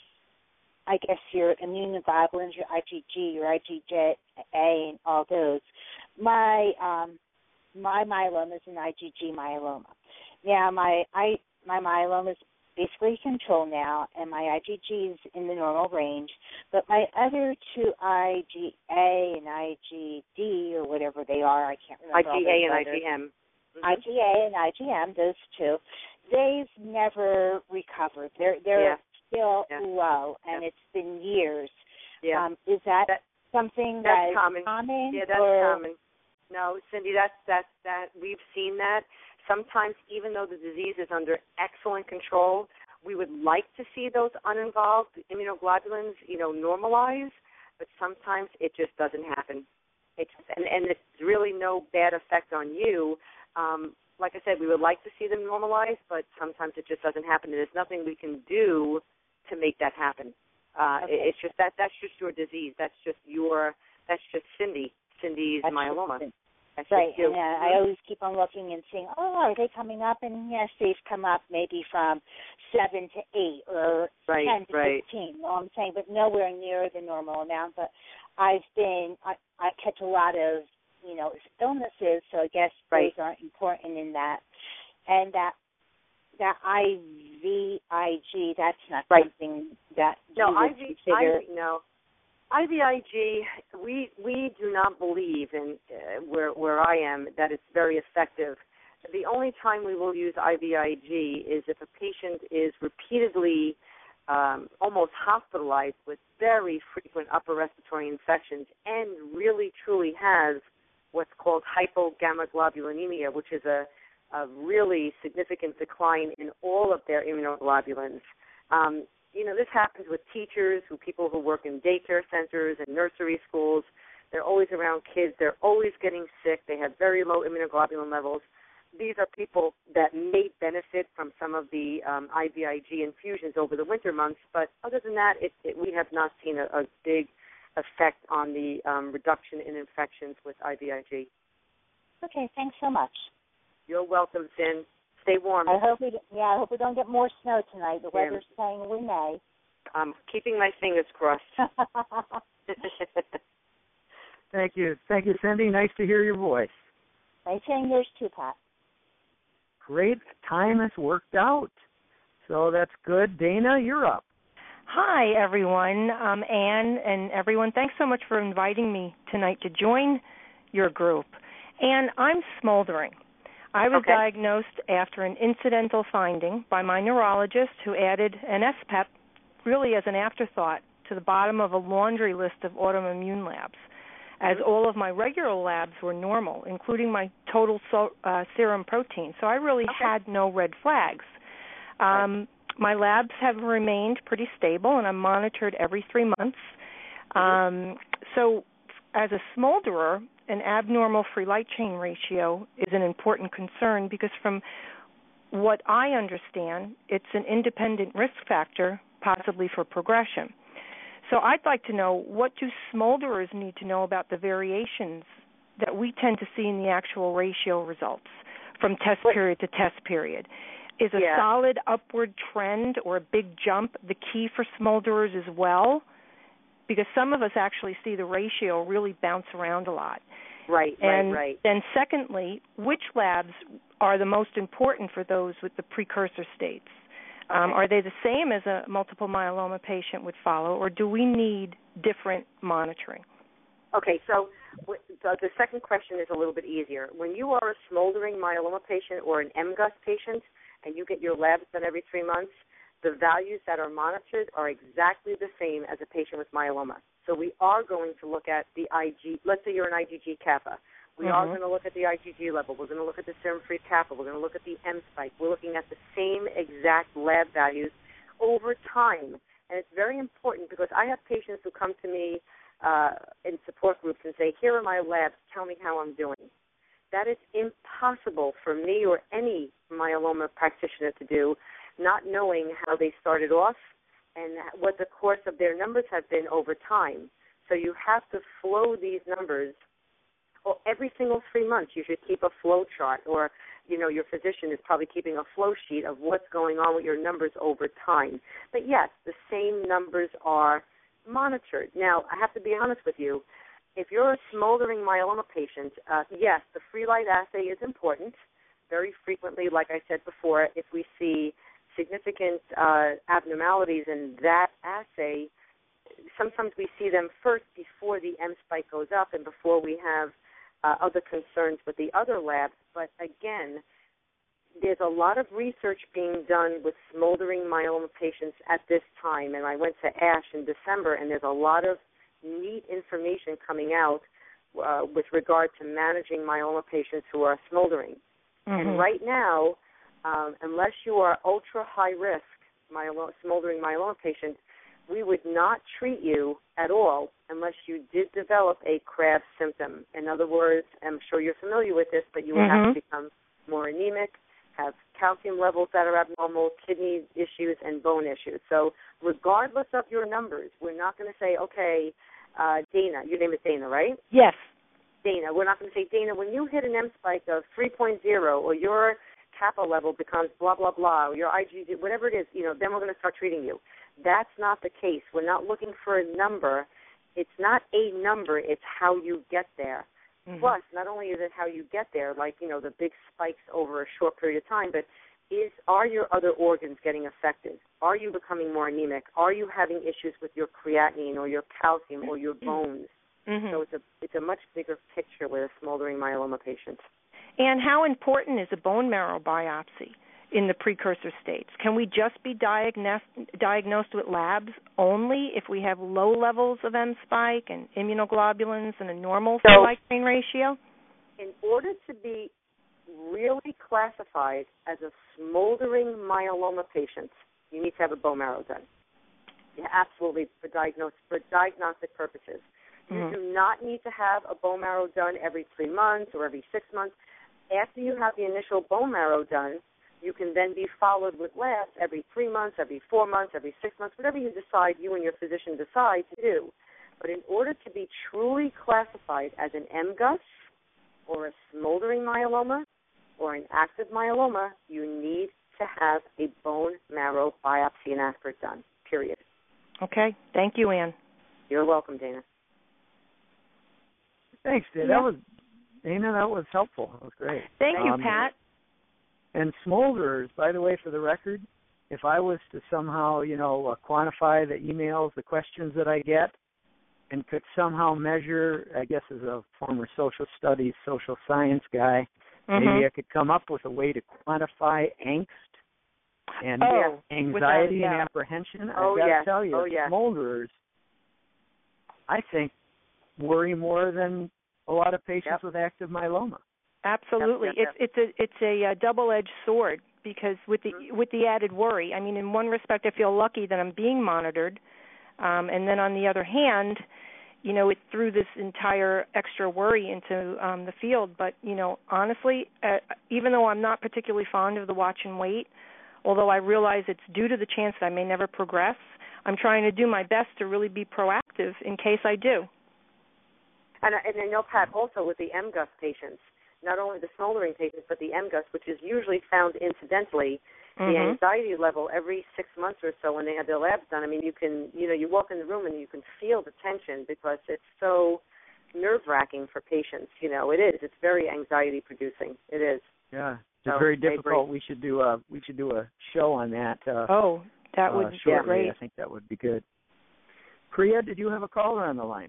I guess your immunoglobulins, your I G G, your I G J A, and all those. My um, my myeloma is an I G G myeloma. Now my I my myeloma is basically controlled now, and my I G G is in the normal range. But my other two I G A and I G D or whatever they are, I can't remember. I G A and I G M. Mm-hmm. I G A and I G M, those two. They've never recovered. They're they're yeah. still yeah. low, and yeah. it's been years. Yeah. Um, is that, that something that's that is common? common? Yeah, that's or? common. No, Cindy, that's that's that we've seen that. Sometimes, even though the disease is under excellent control, we would like to see those uninvolved immunoglobulins, you know, normalize, but sometimes it just doesn't happen. It's and and it's really no bad effect on you. Um, Like I said, we would like to see them normalize, but sometimes it just doesn't happen, and there's nothing we can do to make that happen. Uh, okay. It's just that that's just your disease. That's just your that's just Cindy, Cindy's that's myeloma. That's right, just you. and uh, I always keep on looking and seeing, oh, are they coming up? And yes, they've come up maybe from seven to eight or right, ten to right. fifteen. Well, I'm saying, but nowhere near the normal amount. But I've been, I, I catch a lot of you know, illnesses, so I guess right. those aren't important in that. And that that I V I G, that's not right. something that no, you would I V, consider. I V, no, I V I G, we we do not believe in uh, where where I am that it's very effective. The only time we will use I V I G is if a patient is repeatedly um, almost hospitalized with very frequent upper respiratory infections and really truly has what's called hypogammaglobulinemia, which is a, a really significant decline in all of their immunoglobulins. Um, you know, this happens with teachers, who people who work in daycare centers and nursery schools. They're always around kids. They're always getting sick. They have very low immunoglobulin levels. These are people that may benefit from some of the um, IVIG infusions over the winter months, but other than that, it, it, we have not seen a, a big effect on the um, reduction in infections with IVIG. Okay, thanks so much. You're welcome, Sin. Stay warm. I hope we yeah, I hope we don't get more snow tonight. The Yeah. weather's saying we may. I'm keeping my fingers crossed. Thank you. Thank you, Cindy. Nice to hear your voice. Nice hearing yours too, Pat. Great. Time has worked out. So that's good. Dana, you're up. Hi, everyone. Um, Anne and everyone, thanks so much for inviting me tonight to join your group. And I'm smoldering. I was Okay. diagnosed after an incidental finding by my neurologist, who added an S P E P really as an afterthought to the bottom of a laundry list of autoimmune labs, as all of my regular labs were normal, including my total so, uh, serum protein. So I really Okay. had no red flags. Um, my labs have remained pretty stable, and I'm monitored every three months. Um, so as a smolderer, an abnormal free light chain ratio is an important concern because from what I understand, it's an independent risk factor, possibly for progression. So I'd like to know, what do smolderers need to know about the variations that we tend to see in the actual ratio results from test period to test period? Is a Yeah. solid upward trend or a big jump the key for smolderers as well? Because some of us actually see the ratio really bounce around a lot. Right, and right, right. then secondly, which labs are the most important for those with the precursor states? Um, Okay. Are they the same as a multiple myeloma patient would follow, or do we need different monitoring? Okay, so w- the, the second question is a little bit easier. When you are a smoldering myeloma patient or an M G U S patient and you get your labs done every three months, the values that are monitored are exactly the same as a patient with myeloma. So we are going to look at the I G, let's say you're an I G G kappa. We Mm-hmm. are going to look at the I G G level. We're going to look at the serum-free kappa. We're going to look at the M spike. We're looking at the same exact lab values over time. And it's very important because I have patients who come to me uh, in support groups and say, here are my labs, tell me how I'm doing. That is impossible for me or any myeloma practitioner to do, not knowing how they started off and what the course of their numbers have been over time. So you have to flow these numbers. Well, every single three months you should keep a flow chart, or, you know, your physician is probably keeping a flow sheet of what's going on with your numbers over time. But, yes, the same numbers are monitored. Now, I have to be honest with you. If you're a smoldering myeloma patient, uh, yes, the free light assay is important. Very frequently, like I said before, if we see significant uh, abnormalities in that assay, sometimes we see them first before the M spike goes up and before we have uh, other concerns with the other labs. But again, there's a lot of research being done with smoldering myeloma patients at this time, and I went to ASH in December, and there's a lot of neat information coming out uh, with regard to managing myeloma patients who are smoldering. Mm-hmm. And right now, um, unless you are ultra high risk myelo- smoldering myeloma patient, we would not treat you at all unless you did develop a Krabs symptom. In other words, I'm sure you're familiar with this, but you would Mm-hmm. have to become more anemic, have calcium levels that are abnormal, kidney issues, and bone issues. So regardless of your numbers, we're not going to say, okay, uh, Dana, your name is Dana, right? Yes. Dana, we're not going to say, Dana, when you hit an M spike of three point oh or your kappa level becomes blah, blah, blah, or your I G G, whatever it is, you know, then we're going to start treating you. That's not the case. We're not looking for a number. It's not a number. It's how you get there. Mm-hmm. Plus, not only is it how you get there, like, you know, the big spikes over a short period of time, but is are your other organs getting affected? Are you becoming more anemic? Are you having issues with your creatinine or your calcium or your bones? Mm-hmm. So it's a it's a much bigger picture with a smoldering myeloma patient. And how important is a bone marrow biopsy in the precursor states? Can we just be diagnosed diagnosed with labs only if we have low levels of M spike and immunoglobulins and a normal So, light chain ratio? In order to be really classified as a smoldering myeloma patient, you need to have a bone marrow done. Yeah, absolutely, for, diagnose, for diagnostic purposes. You mm-hmm. do not need to have a bone marrow done every three months or every six months. After you have the initial bone marrow done, you can then be followed with labs every three months, every four months, every six months, whatever you decide, you and your physician decide to do. But in order to be truly classified as an M G U S or a smoldering myeloma or an active myeloma, you need to have a bone marrow biopsy and aspirate done, period. Okay. Thank you, Ann. You're welcome, Dana. Thanks, Dana. Yeah. That was, Dana, that was helpful. That was great. Thank um, you, Pat. And smolderers, by the way, for the record, if I was to somehow, you know, uh, quantify the emails, the questions that I get, and could somehow measure, I guess as a former social studies, social science guy, mm-hmm. maybe I could come up with a way to quantify angst and oh, anxiety without, yeah. and apprehension. Oh, I've got yes. to tell you, oh, yes. smolderers, I think, worry more than a lot of patients yep. with active myeloma. Absolutely, yep, yep, it's it's a it's a, a double-edged sword because with the mm-hmm. with the added worry. I mean, in one respect, I feel lucky that I'm being monitored, um, and then on the other hand, you know, it threw this entire extra worry into um, the field. But you know, honestly, uh, even though I'm not particularly fond of the watch and wait, although I realize it's due to the chance that I may never progress, I'm trying to do my best to really be proactive in case I do. And, and I know, Pat, also with the M G U S patients, not only the smoldering patients, but the M G U S, which is usually found incidentally, mm-hmm. the anxiety level every six months or so when they have their labs done. I mean, you can, you know, you walk in the room and you can feel the tension because it's so nerve-wracking for patients. You know, it is. It's very anxiety-producing. It is. Yeah, it's so very difficult. We should do a we should do a show on that. Uh, oh, that would uh, be shortly. great. I think that would be good. Priya, did you have a caller on the line?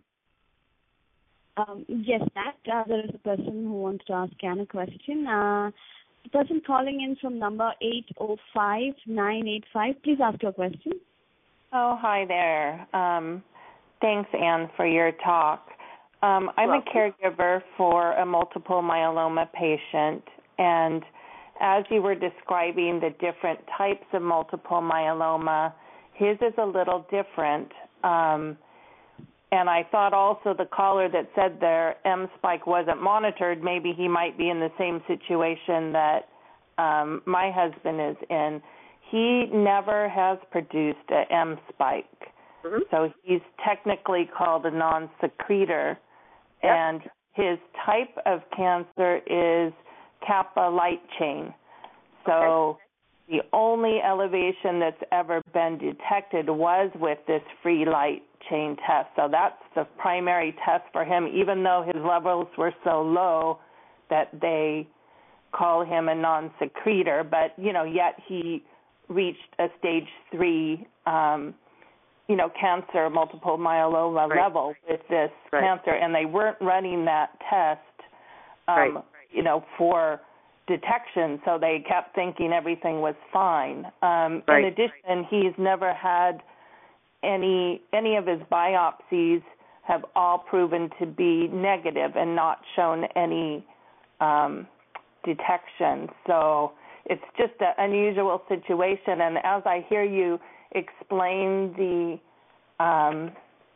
Um, yes, Pat. Uh, there is a person who wants to ask Ann a question. Uh, the person calling in from number eight oh five nine eight five. Please ask your question. Oh, hi there. Um, thanks, Ann, for your talk. Um, I'm Welcome. a caregiver for a multiple myeloma patient, and as you were describing the different types of multiple myeloma, his is a little different. Um, And I thought also the caller that said their M-spike wasn't monitored, maybe he might be in the same situation that um, my husband is in. He never has produced an M-spike. Mm-hmm. So he's technically called a non-secretor. Yep. And his type of cancer is kappa light chain. So okay. the only elevation that's ever been detected was with this free light chain test. So that's the primary test for him, even though his levels were so low that they call him a non-secretor. But, you know, yet he reached a stage three, um, you know, cancer, multiple myeloma right. level with this right. cancer. And they weren't running that test, um, right. you know, for detection. So they kept thinking everything was fine. Um, right. In addition, he's never had Any any of his biopsies have all proven to be negative and not shown any um, detection. So it's just an unusual situation. And as I hear you explain the um,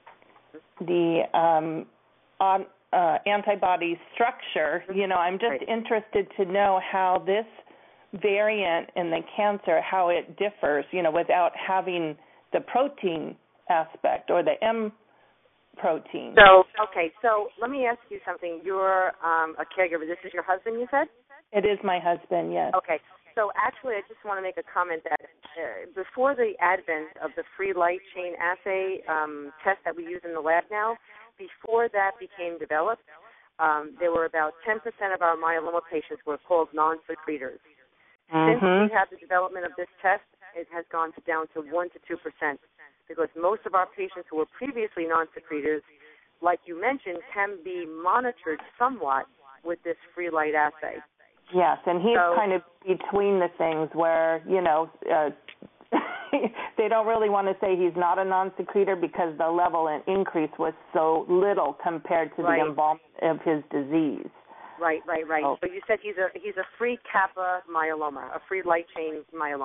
the um, on, uh, antibody structure, you know, I'm just right. interested to know how this variant in the cancer, how it differs, you know, without having the protein aspect or the M protein. So, okay, so let me ask you something. You're um, a caregiver. This is your husband, you said? It is my husband, yes. Okay, so actually I just want to make a comment that uh, before the advent of the free light chain assay um, test that we use in the lab now, before that became developed, um, there were about ten percent of our myeloma patients were called non-secretors. Mm-hmm. Since we had the development of this test, it has gone to down to one to two percent because most of our patients who were previously non-secretors, like you mentioned, can be monitored somewhat with this free light assay. Yes, and he's so, kind of between the things where, you know, uh, they don't really want to say he's not a non-secretor because the level and increase was so little compared to right. the involvement of his disease. Right, right, right. Oh. So you said he's a he's a free kappa myeloma, a free light chain myeloma.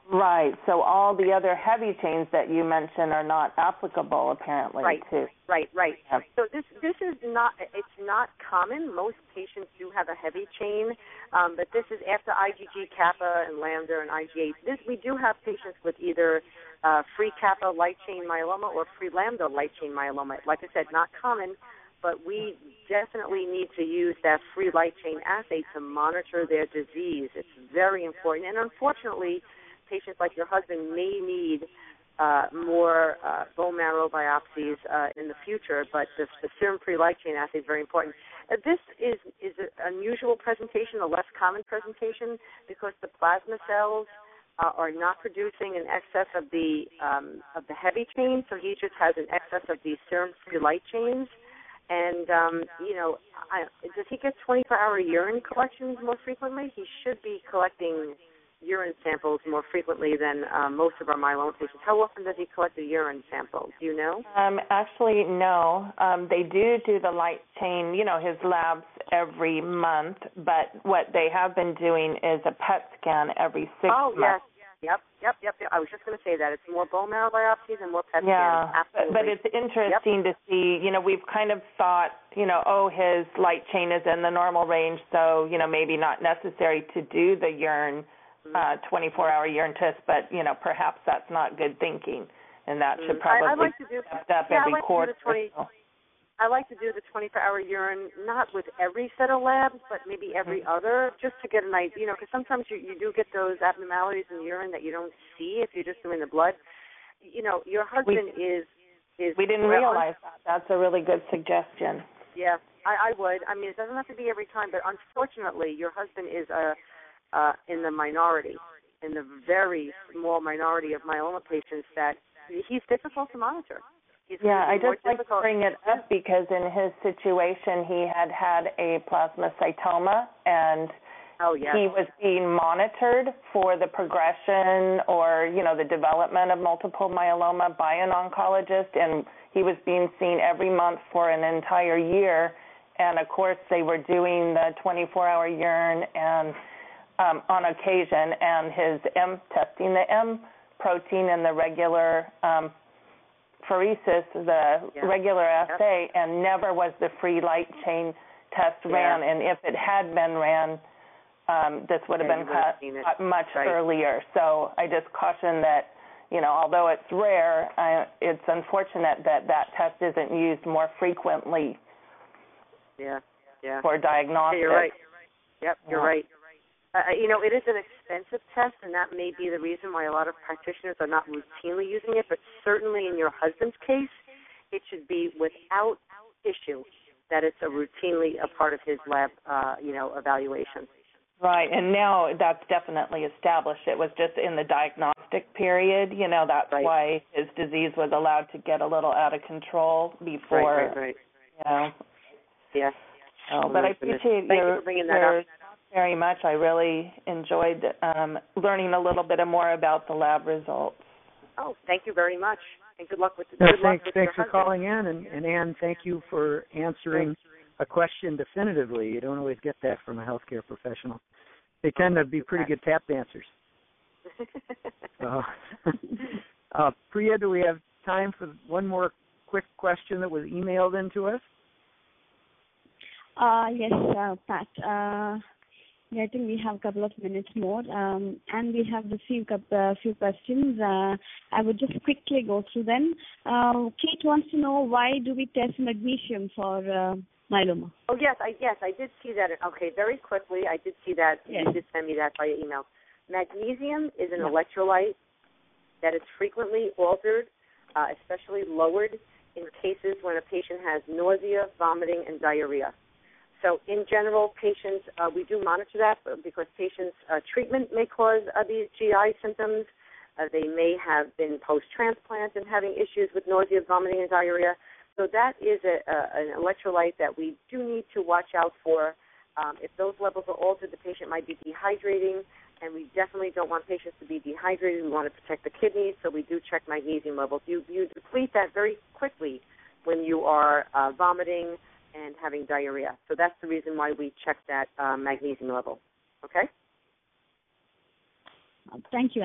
Right. So all the other heavy chains that you mentioned are not applicable, apparently. Right. To Right. Right. Yep. So this this is not it's not common. Most patients do have a heavy chain, um, but this is after I G G, kappa, and lambda, and I G eight. This we do have patients with either uh, free kappa light chain myeloma or free lambda light chain myeloma. Like I said, not common, but we definitely need to use that free light chain assay to monitor their disease. It's very important, and unfortunately, patients like your husband may need uh, more uh, bone marrow biopsies uh, in the future, but the, the serum free light chain assay is very important. Uh, this is, is an unusual presentation, a less common presentation, because the plasma cells uh, are not producing an excess of the um, of the heavy chain, so he just has an excess of these serum free light chains. And, um, you know, I, does he get twenty-four hour urine collections more frequently? He should be collecting urine samples more frequently than uh, most of our myeloma patients. How often does he collect a urine sample? Do you know? Um, actually, no. Um, they do do the light chain, you know, his labs every month, but what they have been doing is a P E T scan every six oh, months. Yes. Yep, yep, yep, yep. I was just going to say that. It's more bone marrow biopsies and more P E T yeah, scans. Absolutely. But, but it's interesting yep. to see, you know, we've kind of thought, you know, oh, his light chain is in the normal range, so, you know, maybe not necessary to do the urine, uh, twenty-four hour urine test, but, you know, perhaps that's not good thinking, and that should probably I, I like to do, stepped up yeah, every I like quarter. To do the twenty, I like to do the twenty-four hour urine, not with every set of labs, but maybe every mm-hmm. other, just to get an idea, you know, because sometimes you, you do get those abnormalities in the urine that you don't see if you're just doing the blood. You know, your husband we, is, is... We didn't well, realize that. That's a really good suggestion. Yeah, I, I would. I mean, it doesn't have to be every time, but unfortunately, your husband is a, uh, in the minority, in the very small minority of myeloma patients that he's difficult to monitor. He's yeah, I just like difficult. to bring it up because in his situation, he had had a plasmacytoma, and oh, yes. he was being monitored for the progression or, you know, the development of multiple myeloma by an oncologist, and he was being seen every month for an entire year. And, of course, they were doing the twenty-four hour urine and um, on occasion, and his M testing the M protein and the regular um pheresis, the yeah. regular assay, yep. and never was the free light chain test yeah. ran. And if it had been ran, um, this would have yeah, been caught, caught much right. earlier. So I just caution that, you know, although it's rare, I, it's unfortunate that that test isn't used more frequently yeah. Yeah. for diagnostics. Yeah, you're right. Yep, you're yeah. right. Uh, you know, it is an expensive test, and that may be the reason why a lot of practitioners are not routinely using it, but certainly in your husband's case, it should be without issue that it's a routinely a part of his lab, uh, you know, evaluation. Right, and now that's definitely established. It was just in the diagnostic period, you know, that's right. why his disease was allowed to get a little out of control before, right, right, right. you know. Yes. Oh, oh, but I appreciate Thank your, you for bringing that your up. very much. I really enjoyed um, learning a little bit more about the lab results. Oh, thank you very much, and good luck with the no, good thanks, luck with Thanks your for husband. calling in, and, and Ann, thank you for answering a question definitively. You don't always get that from a healthcare professional. They tend to be pretty good tap dancers. uh, uh, Priya, do we have time for one more quick question that was emailed in to us? Uh, yes, uh, Pat. Uh, yeah, I think we have a couple of minutes more, um, and we have received a uh, few questions. Uh, I would just quickly go through them. Uh, Kate wants to know, why do we test magnesium for uh, myeloma? Oh, yes, I yes, I did see that. Okay, very quickly, I did see that. Yes. You did send me that via email. Magnesium is an yeah. electrolyte that is frequently altered, uh, especially lowered in cases when a patient has nausea, vomiting, and diarrhea. So in general, patients, uh, we do monitor that because patients' uh, treatment may cause uh, these G I symptoms. Uh, they may have been post-transplant and having issues with nausea, vomiting, and diarrhea. So that is a, a, an electrolyte that we do need to watch out for. Um, if those levels are altered, the patient might be dehydrating, and we definitely don't want patients to be dehydrated. We want to protect the kidneys, so we do check magnesium levels. You, you deplete that very quickly when you are uh, vomiting and having diarrhea. So that's the reason why we check that uh, magnesium level. Okay? Thank you, Anne.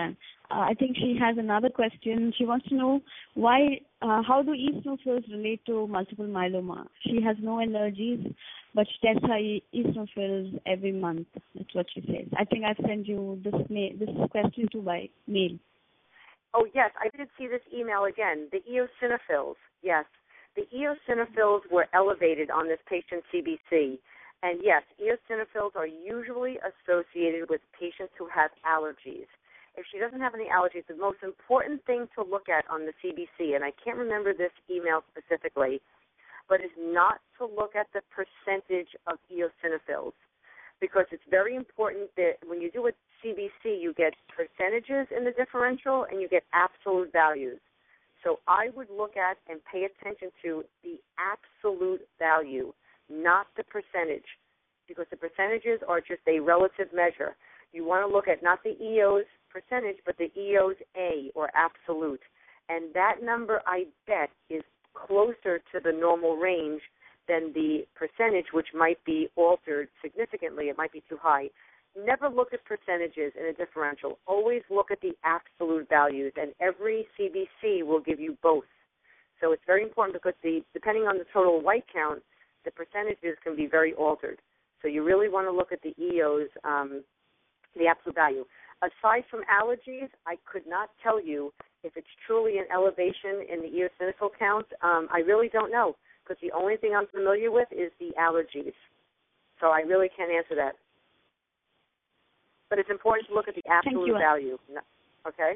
uh, I think she has another question. She wants to know why, uh, how do eosinophils relate to multiple myeloma? She has no allergies, but she tests her e- eosinophils every month. That's what she says. I think I've sent you this ma- this question to by mail. Oh, yes, I did see this email again. The eosinophils, yes. The eosinophils were elevated on this patient's C B C. And yes, eosinophils are usually associated with patients who have allergies. If she doesn't have any allergies, the most important thing to look at on the C B C, and I can't remember this email specifically, but is not to look at the percentage of eosinophils, because it's very important that when you do a C B C, you get percentages in the differential and you get absolute values. So I would look at and pay attention to the absolute value, not the percentage, because the percentages are just a relative measure. You want to look at not the E O's percentage, but the E O's A, or absolute. And that number, I bet, is closer to the normal range than the percentage, which might be altered significantly. It might be too high. Never look at percentages in a differential. Always look at the absolute values, and every C B C will give you both. So it's very important because the depending on the total white count, the percentages can be very altered. So you really want to look at the E O's, um, the absolute value. Aside from allergies, I could not tell you if it's truly an elevation in the eosinophil count. Um, I really don't know, because the only thing I'm familiar with is the allergies. So I really can't answer that. But it's important to look at the absolute value. Okay?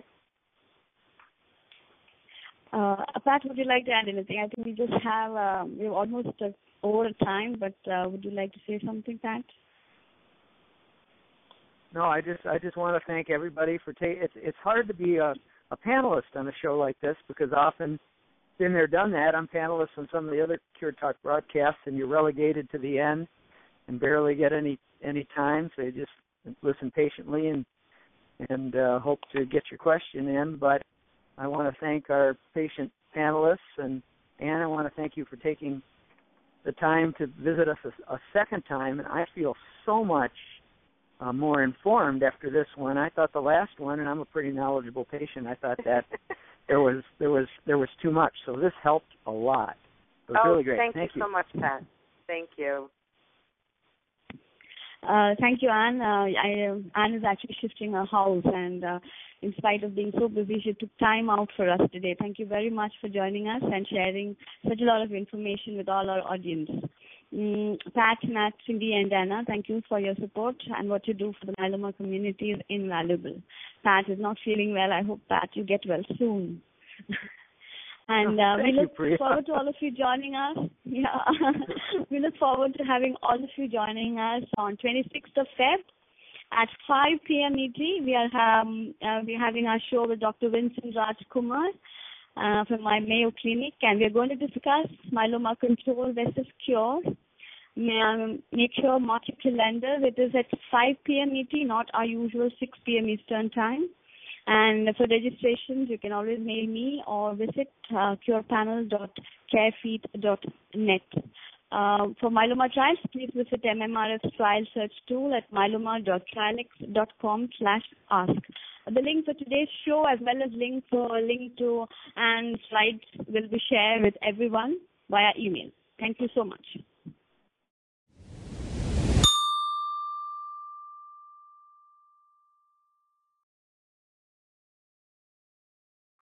Uh, Pat, would you like to add anything? I think we just have, uh, we're almost uh, over time, but uh, would you like to say something, Pat? No, I just I just want to thank everybody for taking. It's it's hard to be a, a panelist on a show like this, because often, been there, done that. I'm panelist on some of the other Cure Talk broadcasts, and you're relegated to the end and barely get any any time. So you just listen patiently and and uh, hope to get your question in. But I want to thank our patient panelists, and Ann, I want to thank you for taking the time to visit us a, a second time. And I feel so much uh, more informed after this one. I thought the last one, and I'm a pretty knowledgeable patient, I thought that there was there was there was too much. So this helped a lot. It was oh, really great. Thank, thank you you so much, Pat. Thank you. Uh, thank you, Anne. Uh, I, uh, Anne is actually shifting her house, and uh, in spite of being so busy, she took time out for us today. Thank you very much for joining us and sharing such a lot of information with all our audience. Mm, Pat, Matt, Cindy, and Anna, thank you for your support, and what you do for the myeloma community is invaluable. Pat is not feeling well. I hope, Pat, you get well soon. And uh, we look you, forward to all of you joining us. Yeah, we look forward to having all of you joining us on twenty-sixth of February at five p.m. E T. We are um, uh, we're having our show with Doctor Vincent Raj Kumar uh, from my Mayo Clinic, and we're going to discuss myeloma control versus cure. Um, make sure mark your calendar. It is at five p.m. E T, not our usual six p.m. Eastern time. And for registrations, you can always mail me or visit uh, curepanel dot carefeet dot net. Uh, for myeloma trials, please visit M M R F's trial search tool at myeloma dot trialex dot com slash ask. The link for today's show, as well as link for link to and slides, will be shared with everyone via email. Thank you so much.